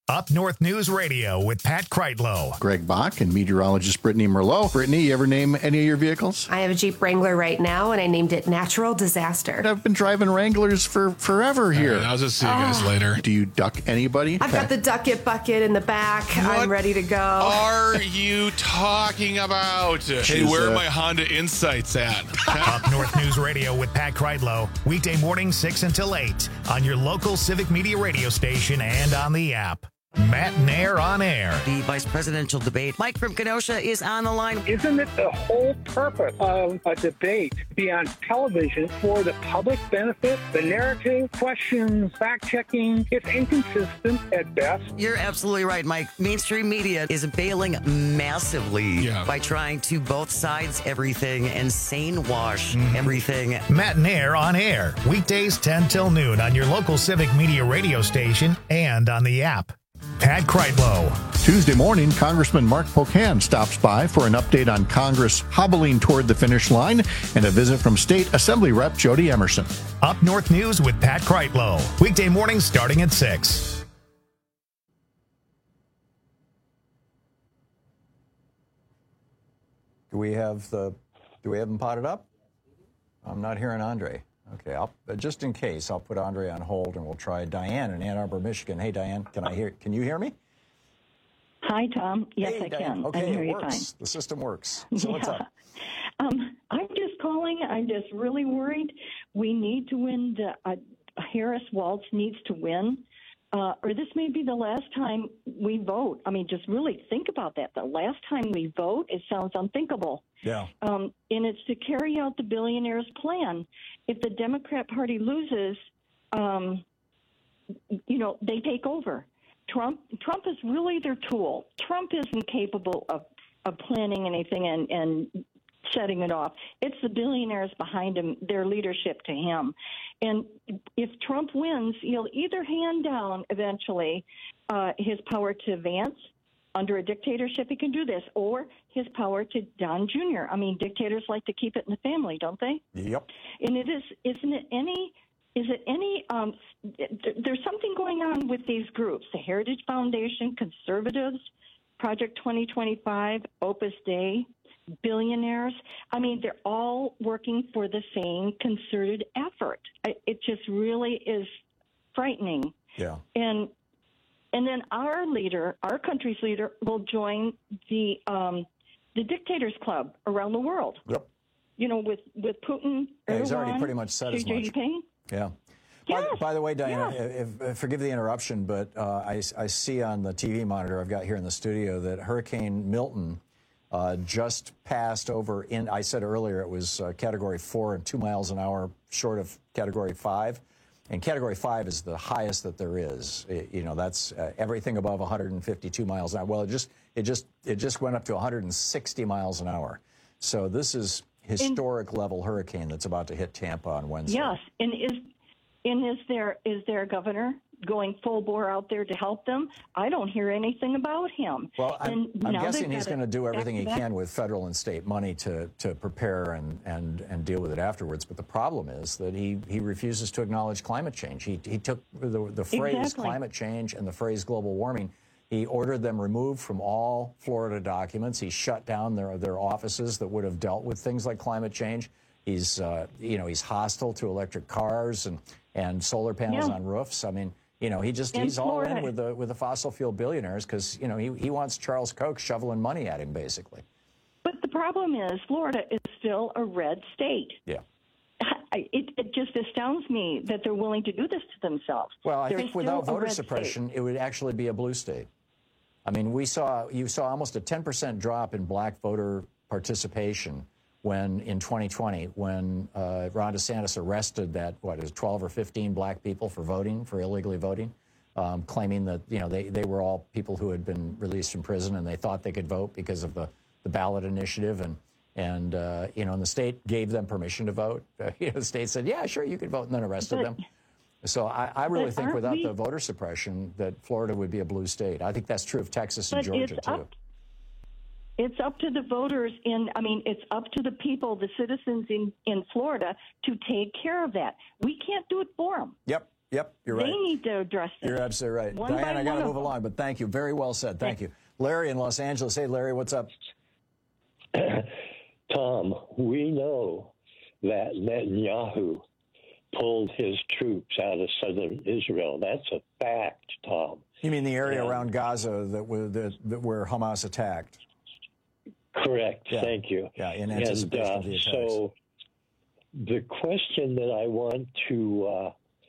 Up North News Radio with Pat Kreitlow. Greg Bach and meteorologist Brittany Merlot. Brittany, you ever name any of your vehicles? I have a Jeep Wrangler right now, and I named it Natural Disaster. I've been driving Wranglers for forever here. Right, I'll just see you guys Oh. later. Do you duck anybody? I've got the Duck It bucket in the back. What I'm ready to go. are you talking about? Hey, She's, where uh, are my Honda Insights at? Up North News Radio with Pat Kreitlow. Weekday morning six until eight on your local Civic Media radio station and on the app. Matt Nair on air. The vice presidential debate. Mike from Kenosha is on the line. Isn't it the whole purpose of a debate to be on television for the public benefit? The narrative, questions, fact-checking, it's inconsistent at best. You're absolutely right, Mike. Mainstream media is bailing massively Yeah. by trying to both sides everything and sane wash mm-hmm. everything. Matt Nair on air. Weekdays ten till noon on your local Civic Media radio station and on the app. Pat Kreitlow. Tuesday morning, Congressman Mark Pocan stops by for an update on Congress hobbling toward the finish line and a visit from State Assembly Rep Jody Emerson. Up North News with Pat Kreitlow. Weekday mornings starting at six. Do we have the? Do we have them potted up? I'm not hearing Andre. Okay, I'll, just in case, I'll put Andre on hold and we'll try Diane in Ann Arbor, Michigan. Hey, Diane, can I hear? Can you hear me? Hi, Tom. Yes, hey, I Diane. can. Okay, I hear it you works. fine. The system works. So yeah. what's up? Um, I'm just calling. I'm just really worried. We need to win. The, uh, Harris Waltz needs to win, uh, or this may be the last time we vote. I mean, just really think about that. The last time we vote, it sounds unthinkable. Yeah. Um, and it's to carry out the billionaire's plan. If the Democrat Party loses, um, you know, they take over. Trump Trump is really their tool. Trump isn't capable of, of planning anything and, and setting it off. It's the billionaires behind him, their leadership to him. And if Trump wins, he'll either hand down eventually uh, his power to Vance. Under a dictatorship, he can do this, or his power to Don Junior I mean, dictators like to keep it in the family, don't they? Yep. And it is, isn't it any, is it any, um, there's something going on with these groups, the Heritage Foundation, conservatives, Project twenty twenty-five, Opus Dei, billionaires. I mean, they're all working for the same concerted effort. It just really is frightening. Yeah. And And then our leader, our country's leader, will join the um, the dictators club around the world. Yep. You know, with with Putin, Yeah, he's Erdogan, already pretty much said as Xi much. Jinping. Yeah. Yes. By, by the way, Diana, Yes. if, if, forgive the interruption, but uh, I, I see on the T V monitor I've got here in the studio that Hurricane Milton uh, just passed over in, I said earlier it was uh, Category four and two miles an hour short of Category five. And Category five is the highest that there is. It, you know, that's uh, everything above one hundred fifty-two miles an hour. Well, it just it just it just went up to one hundred sixty miles an hour. So this is historic in, level hurricane that's about to hit Tampa on Wednesday. Yes, and is and is there is there a governor going full bore out there to help them? I don't hear anything about him. Well, I'm, and I'm now guessing they've he's got going to do everything he back-to-back- can with federal and state money to, to prepare and, and, and deal with it afterwards. But the problem is that he, he refuses to acknowledge climate change. He, he took the, the phrase Exactly. climate change and the phrase global warming. He ordered them removed from all Florida documents. He shut down their, their offices that would have dealt with things like climate change. He's, uh, you know, he's hostile to electric cars and, and solar panels Yeah. on roofs. I mean, you know, he just, In he's all in Florida. with the, with the fossil fuel billionaires because, you know, he, he wants Charles Koch shoveling money at him, basically. But the problem is Florida is still a red state. Yeah. I- It, it just astounds me that they're willing to do this to themselves. Well, I They're think still without a voter red suppression, state. it would actually be a blue state. I mean, we saw, you saw almost a ten percent drop in black voter participation when, in twenty twenty, when uh, Ron DeSantis arrested that, what, is twelve or fifteen black people for voting, for illegally voting, um, claiming that, you know, they, they were all people who had been released from prison and they thought they could vote because of the, the ballot initiative. And, and uh, you know, and the state gave them permission to vote. Uh, you know, the state said, yeah, sure, you could vote, and then arrested But- them. So I, I really But think aren't without we- the voter suppression that Florida would be a blue state. I think that's true of Texas and But Georgia, it's too. up, it's up to the voters in, I mean, it's up to the people, the citizens in, in Florida to take care of that. We can't do it for them. Yep. Yep, you're right. They need to address this. You're absolutely right. One Diane, by I got to one move of along, but thank you. Very well said. Thank you. Larry in Los Angeles. Hey, Larry, what's up? Tom, we know that Netanyahu pulled his troops out of southern Israel. That's a fact, Tom. You mean the area Yeah. around Gaza that, were, that, that where Hamas attacked? Correct. Yeah. Thank you. Yeah, in And anticipation uh, of the attacks. so the question that I want to uh,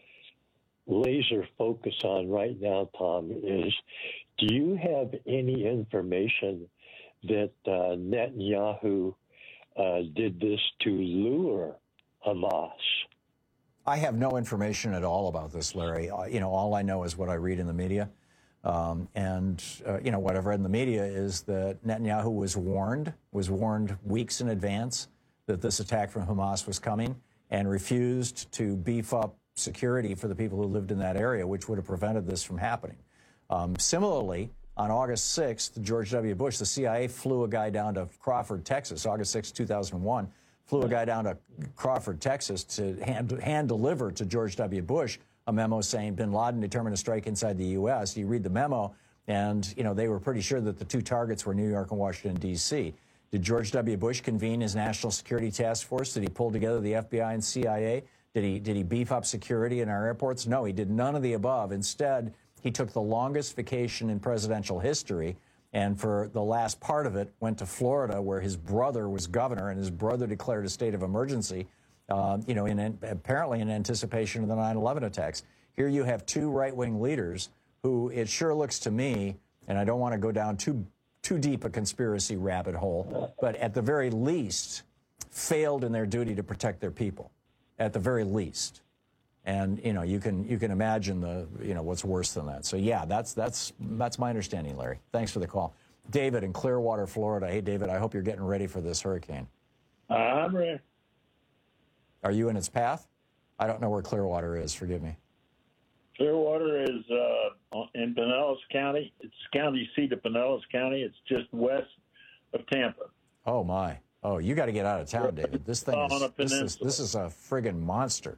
laser focus on right now, Tom, is do you have any information that uh, Netanyahu uh, did this to lure Hamas? I have no information at all about this, Larry. Uh, you know, all I know is what I read in the media. Um, and, uh, you know, what I've read in the media is that Netanyahu was warned, was warned weeks in advance that this attack from Hamas was coming and refused to beef up security for the people who lived in that area, which would have prevented this from happening. Um, similarly, on August sixth, George W. Bush, the C I A flew a guy down to Crawford, Texas, August sixth, two thousand one, flew a guy down to Crawford, Texas to hand, hand deliver to George W. Bush a memo saying bin Laden determined to strike inside the U S. You read the memo, and, you know, they were pretty sure that the two targets were New York and Washington, D C Did George W. Bush convene his National Security Task Force? Did he pull together the F B I and C I A? Did he, did he beef up security in our airports? No, he did none of the above. Instead, he took the longest vacation in presidential history, and for the last part of it, went to Florida, where his brother was governor, and his brother declared a state of emergency, uh, you know, in, apparently in anticipation of the nine eleven attacks. Here you have two right-wing leaders who, it sure looks to me, and I don't want to go down too too deep a conspiracy rabbit hole, but at the very least, failed in their duty to protect their people, at the very least. And, you know, you can you can imagine the, you know, what's worse than that. So, yeah, that's that's that's my understanding, Larry. Thanks for the call. David in Clearwater, Florida. Hey, David, I hope you're getting ready for this hurricane. Uh, I'm ready. Are you in its path? I don't know where Clearwater is. Forgive me. Clearwater is uh, in Pinellas County. It's county seat of Pinellas County. It's just west of Tampa. Oh, my. Oh, you got to get out of town, David. This thing On is a this, is peninsula. this is a friggin' monster.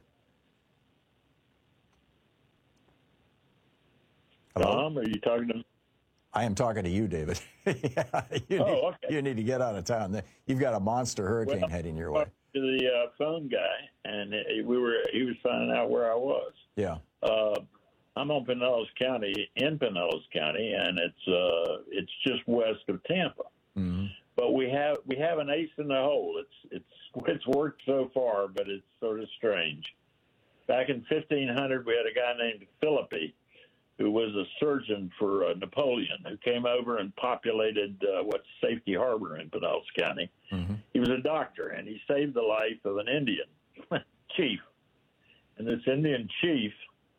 Hello? Tom, are you talking to me? I am talking to you, David. yeah, you, Oh, need, okay. you need to get out of town. You've got a monster hurricane Well, heading your way. To the uh, phone guy, and he- we were he was finding out where I was. Yeah. Uh, I'm on Pinellas County, in Pinellas County, and it's uh, it's just west of Tampa. Mm-hmm. But we have we have an ace in the hole. It's it's it's worked so far, but it's sort of strange. Back in fifteen hundred, we had a guy named Philippi, who was a surgeon for uh, Napoleon, who came over and populated uh, what's Safety Harbor in Pinellas County. Mm-hmm. He was a doctor, and he saved the life of an Indian chief. And this Indian chief,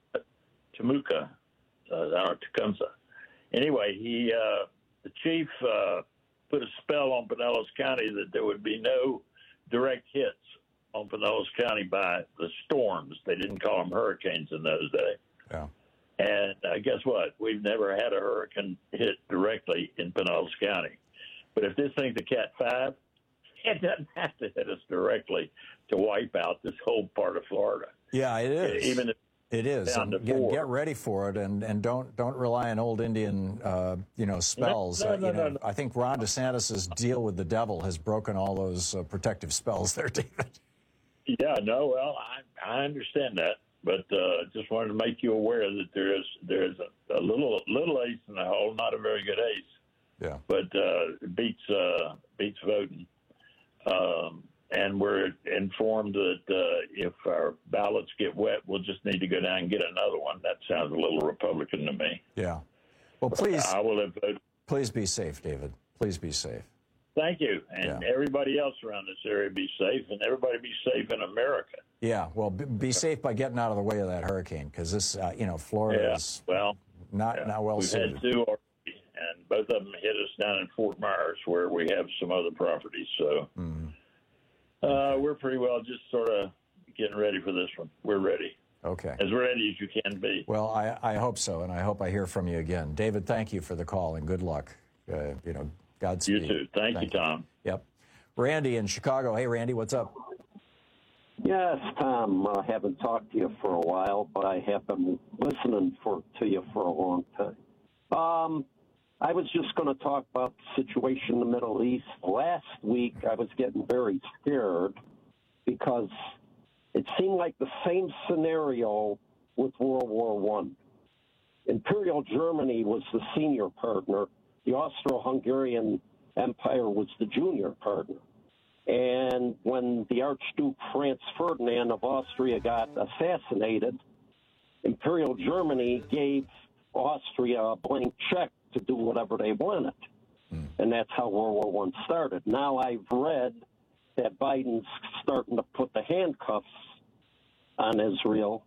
Temuka, uh, or Tecumseh. Anyway, he uh, the chief uh, put a spell on Pinellas County that there would be no direct hits on Pinellas County by the storms. They didn't call them hurricanes in those days. Yeah. And uh, guess what? We've never had a hurricane hit directly in Pinellas County. But if this thing's a Cat five, it doesn't have to hit us directly to wipe out this whole part of Florida. Yeah, it is. Even if it is. down to And get, four. get ready for it, and, and don't don't rely on old Indian, uh, you know, spells. No, no, Uh, you no, know, no, no. I think Ron DeSantis's deal with the devil has broken all those uh, protective spells there, David. Yeah, no, well, I, I understand that, but uh, just wanted to make you aware that there is there is a, a little little ace in the hole, not a very good ace. Yeah. But uh, it beats uh, beats voting, um, and we're informed that uh, if our ballots get wet, we'll just need to go down and get another one. That sounds a little Republican to me. Yeah. Well, please, I will have voted. please be safe, David. Please be safe. Thank you, and Yeah. everybody else around this area be safe, and everybody be safe in America. Yeah. Well, be, be safe by getting out of the way of that hurricane, because this, uh, you know, Florida Yeah, is well, not yeah, not well we've suited. had two already, and both of them hit us down in Fort Myers, where we have some other properties. So Mhm. uh, we're pretty well just sort of getting ready for this one. We're ready, Okay. as ready as you can be. Well, I, I hope so, and I hope I hear from you again. David, thank you for the call, and good luck. Uh, you know, Godspeed. You too. Thank, you, Tom. Yep. Randy in Chicago. Hey, Randy, what's up? Yes, Tom. I haven't talked to you for a while, but I have been listening for to you for a long time. Um, I was just going to talk about the situation in the Middle East. Last week, I was getting very scared because it seemed like the same scenario with World War One. Imperial Germany was the senior partner. The Austro-Hungarian Empire was the junior partner. And when the Archduke Franz Ferdinand of Austria got assassinated, Imperial Germany gave Austria a blank check to do whatever they wanted. Mm. And that's how World War One started. Now I've read that Biden's starting to put the handcuffs on Israel.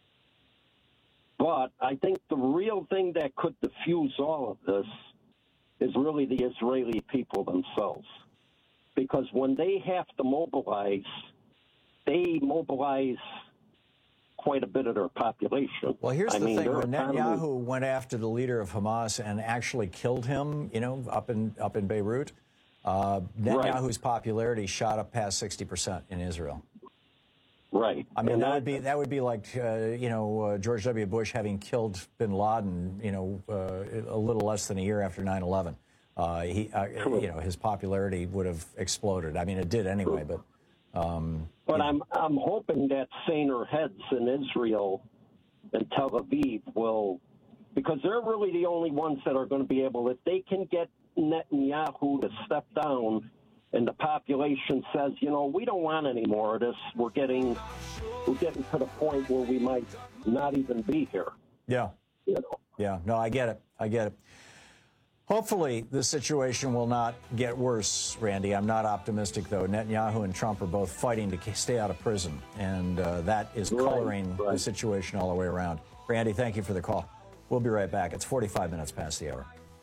But I think the real thing that could diffuse all of this is really the Israeli people themselves. Because when they have to mobilize, they mobilize quite a bit of their population. Well, here's I the mean, thing. When economy... Netanyahu went after the leader of Hamas and actually killed him, you know, up in up in Beirut, uh, Netanyahu's right. popularity shot up past sixty percent in Israel. Right. I mean, and that, that would be that would be like, uh, you know, uh, George W. Bush having killed bin Laden, you know, uh, a little less than a year after nine eleven. Uh, he, uh, you know, his popularity would have exploded. I mean, it did anyway, but. Um, but I'm I'm hoping that saner heads in Israel and Tel Aviv will, because they're really the only ones that are going to be able, if they can get Netanyahu to step down, and the population says, you know, we don't want any more of this. We're getting we're getting to the point where we might not even be here. Yeah. You know. Yeah. No, I get it. I get it. Hopefully, the situation will not get worse, Randy. I'm not optimistic, though. Netanyahu and Trump are both fighting to stay out of prison, and uh, that is coloring right, right. the situation all the way around. Randy, thank you for the call. We'll be right back. It's forty-five minutes past the hour.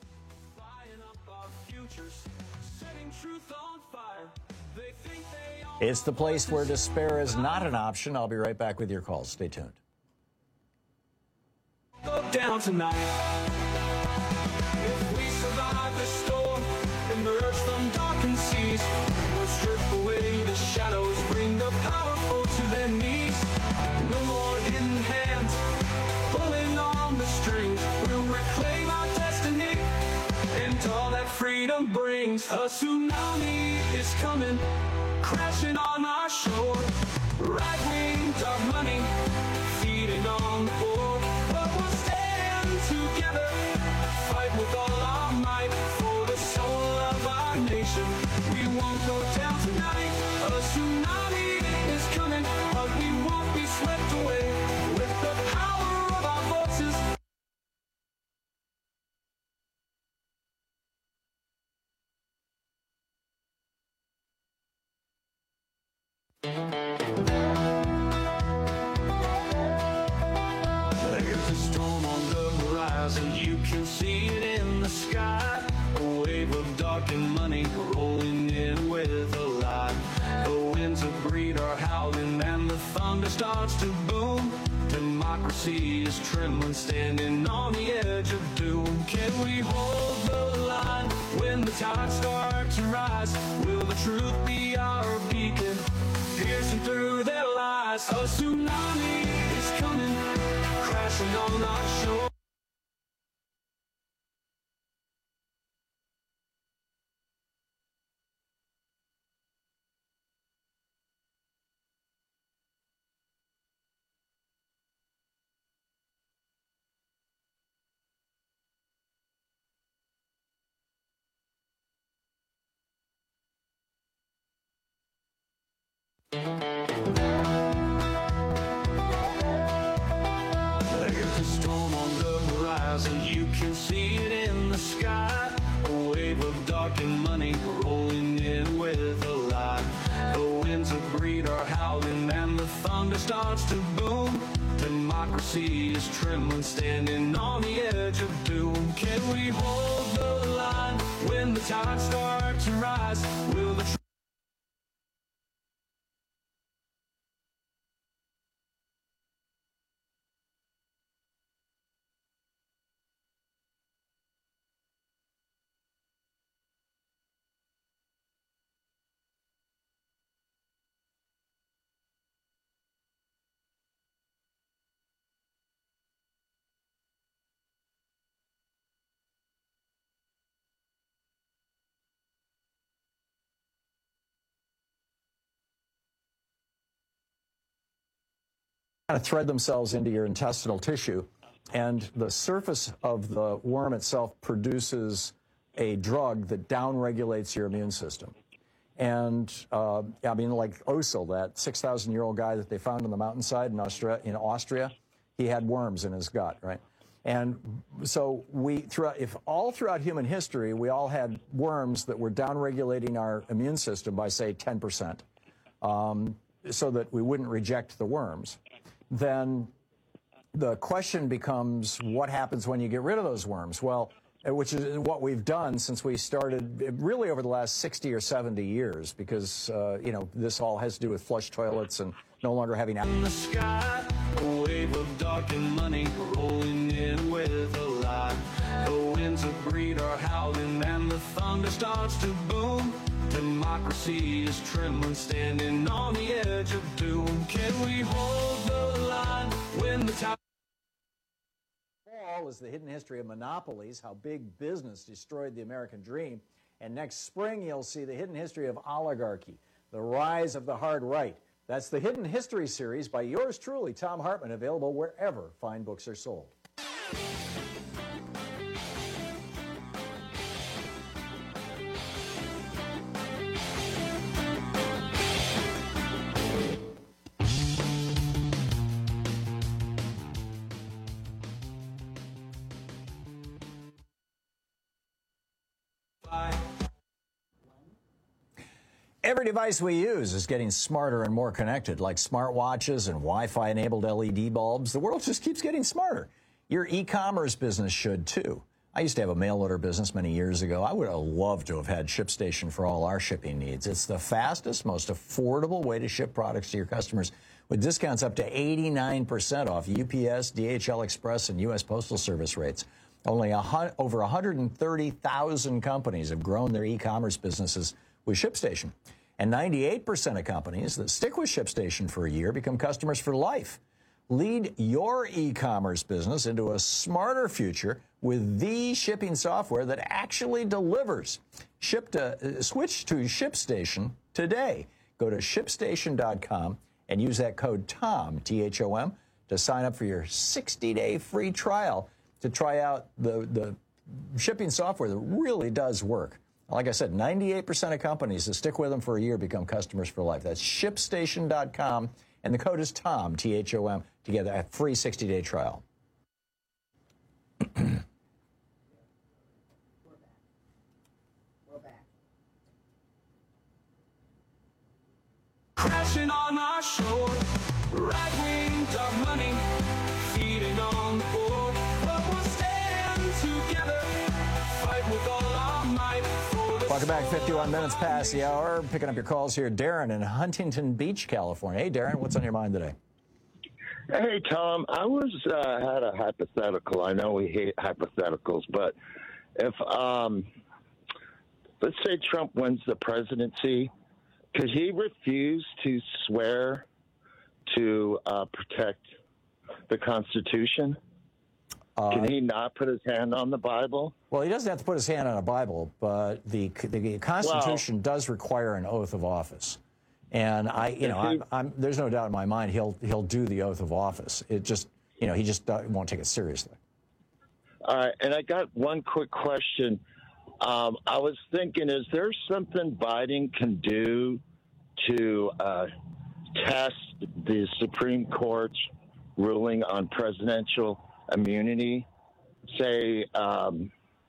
It's the place where despair is not an option. I'll be right back with your calls. Stay tuned. Go down tonight. If we survive the storm, emerge from darkened seas, we'll strip away the shadows, bring the powerful to their knees. No more hidden hands pulling on the strings. We'll reclaim our destiny, and all that freedom brings. A tsunami is coming, crashing on our shore. Right wings of money, feeding on the poor. But we'll stand together, fight with all our might for the soul of our nation. We won't go down tonight. A tsunami is coming, but we won't be swept away with the power of our voices. There's a storm on the horizon, you can see it in the sky. A wave of dark and money rolling in with a lie. The winds of greed are howling and the thunder starts to boom. Democracy is trembling, standing on the edge of doom. Can we hold the line when the tides start to rise? Will the truth be our beacon, piercing through their lies? A tsunami is coming, crashing on our shore. There's a storm on the horizon, you can see it in the sky. A wave of dark and money rolling in with a lie. The winds of greed are howling and the thunder starts to boom. Democracy is trembling, standing on the edge of doom. Can we hold the line when the tides start to rise? Will the tr- kind of thread themselves into your intestinal tissue, and the surface of the worm itself produces a drug that downregulates your immune system. And, uh, I mean, like Osil, that six thousand year old guy that they found on the mountainside in Austria, in Austria, he had worms in his gut, right? And so we, throughout, if all throughout human history, we all had worms that were downregulating our immune system by, say, ten percent, um, so that we wouldn't reject the worms, then the question becomes, what happens when you get rid of those worms? Well, which is what we've done since we started, really over the last sixty or seventy years, because, uh, you know, this all has to do with flush toilets and no longer having... In the sky, a wave of dark and money rolling in with a lie. The winds of greed are howling and the thunder starts to boom. Democracy is trembling, standing on the edge of doom. Can we hold the line when the time... Fall is the hidden history of monopolies, how big business destroyed the American dream. And next spring, you'll see the hidden history of oligarchy, the rise of the hard right. That's the Hidden History series by yours truly, Thom Hartmann, available wherever fine books are sold. Every device we use is getting smarter and more connected, like smartwatches and Wi-Fi enabled L E D bulbs. The world just keeps getting smarter. Your e-commerce business should too. I used to have a mail order business many years ago. I would have loved to have had ShipStation for all our shipping needs. It's the fastest, most affordable way to ship products to your customers, with discounts up to eighty-nine percent off U P S, D H L Express, and U S Postal Service rates. Only a hun- over one hundred thirty thousand companies have grown their e-commerce businesses with ShipStation. And ninety-eight percent of companies that stick with ShipStation for a year become customers for life. Lead your e-commerce business into a smarter future with the shipping software that actually delivers. Ship to, uh, switch to ShipStation today. Go to ship station dot com and use that code TOM, T H O M, to sign up for your sixty day free trial to try out the, the shipping software that really does work. Like I said, ninety-eight percent of companies that stick with them for a year become customers for life. That's ship station dot com, and the code is TOM, T H O M, to get a free sixty day trial. We're back. Crashing on our shore, right-wing dark money, feeding on the board. But we'll stand together, fight with all our might. Welcome back, fifty-one minutes past the hour. Picking up your calls here. Darren in Huntington Beach, California. Hey, Darren, what's on your mind today? Hey, Tom. I was uh, had a hypothetical. I know we hate hypotheticals, but if, um, let's say Trump wins the presidency, could he refuse to swear to uh, protect the Constitution? Uh, Can he not put his hand on the Bible? Well, he doesn't have to put his hand on a Bible, but the the Constitution well, does require an oath of office, and I, you know, he, I'm, I'm, there's no doubt in my mind he'll he'll do the oath of office. It just, you know, he just won't take it seriously. All right, and I got one quick question. Um, I was thinking, is there something Biden can do to uh, test the Supreme Court's ruling on presidential immunity? Say, um,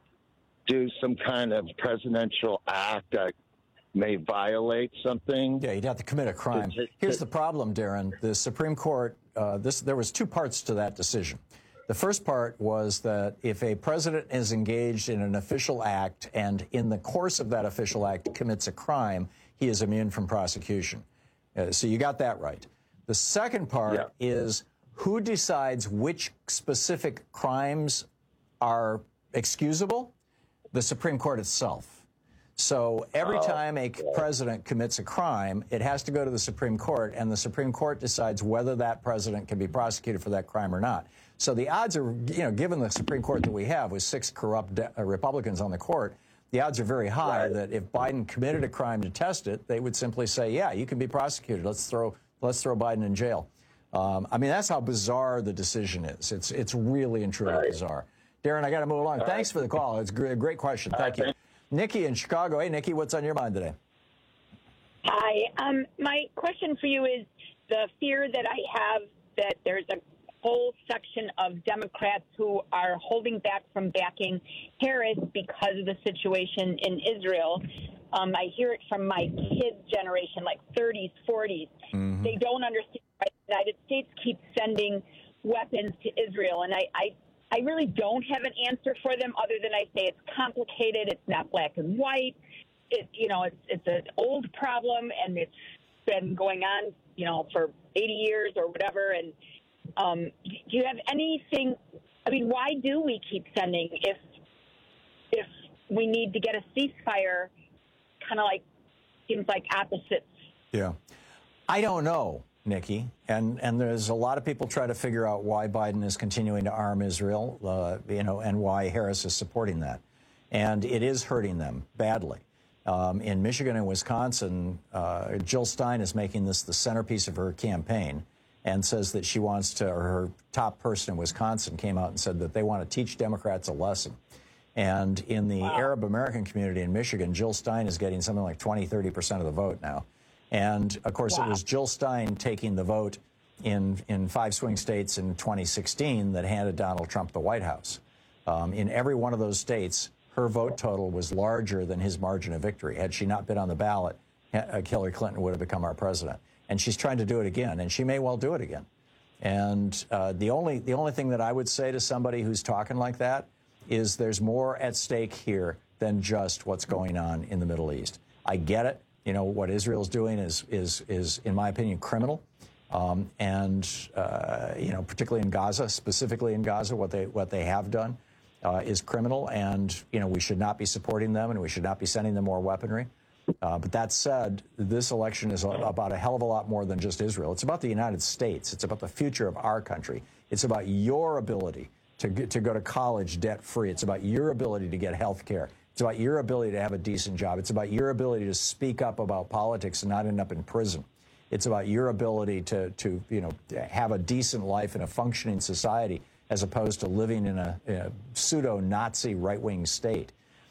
do some kind of presidential act that may violate something? Yeah, you'd have to commit a crime. Here's the problem, Darren. The Supreme Court, uh, this there was two parts to that decision. The first part was that if a president is engaged in an official act and in the course of that official act commits a crime, he is immune from prosecution. Uh, so you got that right. The second part yeah. is who decides which specific crimes are excusable? The Supreme Court itself. So every time a president commits a crime, it has to go to the Supreme Court, and the Supreme Court decides whether that president can be prosecuted for that crime or not. So the odds are, you know, given the Supreme Court that we have with six corrupt de- uh, Republicans on the court, the odds are very high right. that if Biden committed a crime to test it, they would simply say, yeah, you can be prosecuted. Let's throw, let's throw Biden in jail. Um, I mean, that's how bizarre the decision is. It's it's really and truly right. bizarre. Darren, I got to move along. All Thanks right. for the call. It's a great, great question. All Thank right. you. Nikki in Chicago. Hey, Nikki, what's on your mind today? Hi. Um, my question for you is the fear that I have that there's a whole section of Democrats who are holding back from backing Harris because of the situation in Israel. Um, I hear it from my kids' generation, like thirties, forties. Mm-hmm. They don't understand why the United States keeps sending weapons to Israel. And I, I, I really don't have an answer for them other than I say it's complicated. It's not black and white. It, you know, it's, it's an old problem, and it's been going on, you know, for eighty years or whatever. And um, do you have anything? I mean, why do we keep sending if if we need to get a ceasefire? Kind of like seems like opposites. Yeah, I don't know, Nikki, and and there's a lot of people try to figure out why Biden is continuing to arm Israel, uh, you know, and why Harris is supporting that, and it is hurting them badly. Um, in Michigan and Wisconsin, uh, Jill Stein is making this the centerpiece of her campaign, and says that she wants to, or her top person in Wisconsin came out and said that they want to teach Democrats a lesson. And in the wow. Arab American community in Michigan, Jill Stein is getting something like twenty, thirty percent of the vote now. And, of course, wow. it was Jill Stein taking the vote in, in five swing states in twenty sixteen that handed Donald Trump the White House. Um, in every one of those states, her vote total was larger than his margin of victory. Had she not been on the ballot, Hillary Clinton would have become our president. And she's trying to do it again, and she may well do it again. And uh, the only the only thing that I would say to somebody who's talking like that is there's more at stake here than just what's going on in the Middle East. I get it. You know, what Israel's doing is, is, is in my opinion, criminal. Um, and, uh, you know, particularly in Gaza, specifically in Gaza, what they what they have done uh, is criminal. And, you know, we should not be supporting them, and we should not be sending them more weaponry. Uh, but that said, this election is about a hell of a lot more than just Israel. It's about the United States. It's about the future of our country. It's about your ability to get, to go to college debt-free. It's about your ability to get health care. It's about your ability to have a decent job. It's about your ability to speak up about politics and not end up in prison. It's about your ability to, to you know, have a decent life in a functioning society as opposed to living in a, in a pseudo-Nazi right-wing state.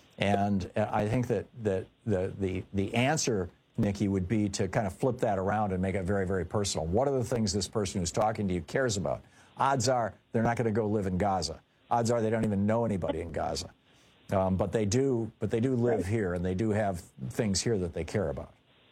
And I think that, that the, the, the answer, Nikki, would be to kind of flip that around and make it very, very personal. What are the things this person who's talking to you cares about? Odds are they're not going to go live in Gaza. Odds are they don't even know anybody in Gaza. Um, but they do, but they do live right. here, and they do have things here that they care about.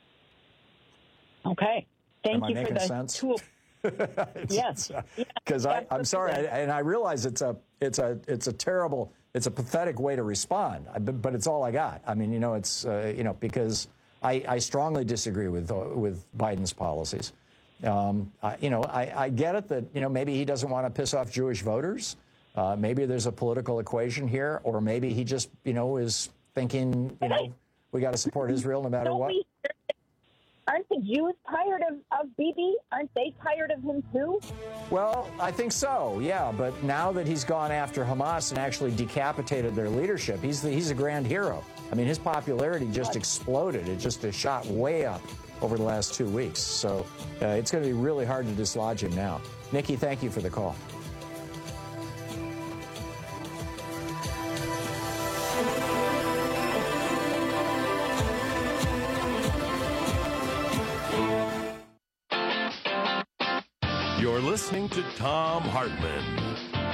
Okay. Thank Am you I making for the sense? tool. Yes. Because yeah, I'm sorry, I, and I realize it's a, it's a, it's a terrible, it's a pathetic way to respond. I, but, but it's all I got. I mean, you know, it's, uh, you know, because I, I strongly disagree with uh, with Biden's policies. Um, I, you know, I, I get it that, you know, maybe he doesn't want to piss off Jewish voters. Uh, maybe there's a political equation here, or maybe he just, you know, is thinking, you know, we got to support Israel no matter Don't what. We, aren't the Jews tired of, of Bibi? Aren't they tired of him too? Well, I think so, yeah. But now that he's gone after Hamas and actually decapitated their leadership, he's the, he's a grand hero. I mean, his popularity just exploded. It just shot way up over the last two weeks. So uh, it's going to be really hard to dislodge him now. Nikki, thank you for the call. You're listening to Thom Hartmann.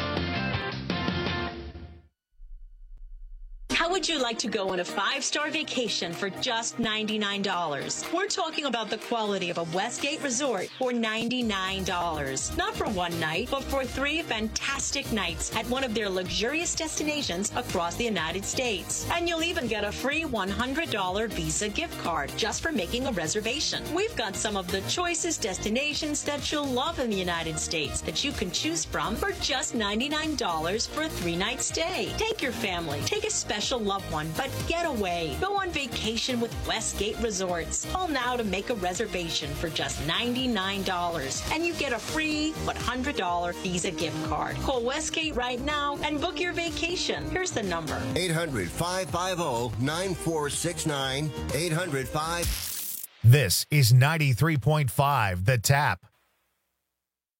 How would you like to go on a five-star vacation for just ninety-nine dollars? We're talking about the quality of a Westgate resort for ninety-nine dollars. Not for one night, but for three fantastic nights at one of their luxurious destinations across the United States. And you'll even get a free one hundred dollars Visa gift card just for making a reservation. We've got some of the choicest destinations that you'll love in the United States that you can choose from for just ninety-nine dollars for a three-night stay. Take your family, take a special loved one, but get away. Go on vacation with Westgate Resorts. Call now to make a reservation for just ninety-nine dollars, and you get a free one hundred dollars Visa gift card. Call Westgate right now and book your vacation. Here's the number. eight hundred, five five zero, nine four six nine. eight hundred five This is ninety-three point five The Tap.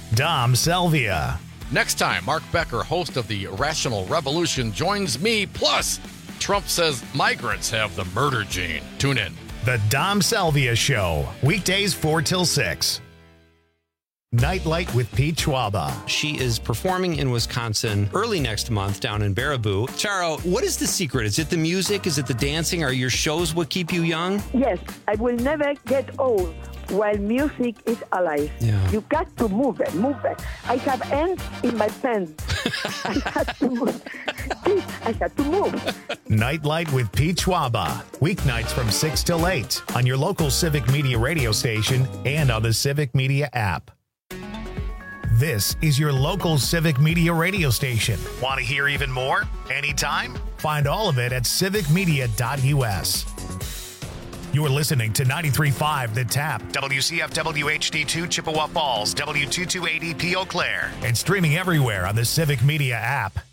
Dom Selvia. Next time, Mark Becker, host of the Rational Revolution, joins me. Plus, Trump says migrants have the murder gene. Tune in. The Dom Selvia Show, weekdays four till six. Nightlight with Pete Schwaba. She is performing in Wisconsin early next month down in Baraboo. Charo, what is the secret? Is it the music? Is it the dancing? Are your shows what keep you young? Yes, I will never get old while music is alive. Yeah. You got to move it, move it. I have ants in my pants. I had to move. I had to move. Nightlight with Pete Schwaba. Weeknights from six till eight on your local Civic Media radio station and on the Civic Media app. This is your local Civic Media radio station. Want to hear even more? Anytime? Find all of it at civic media dot u s. You're listening to ninety-three point five The Tap, W C F W H D two Chippewa Falls, W two two eight zero P Eau Claire, and streaming everywhere on the Civic Media app.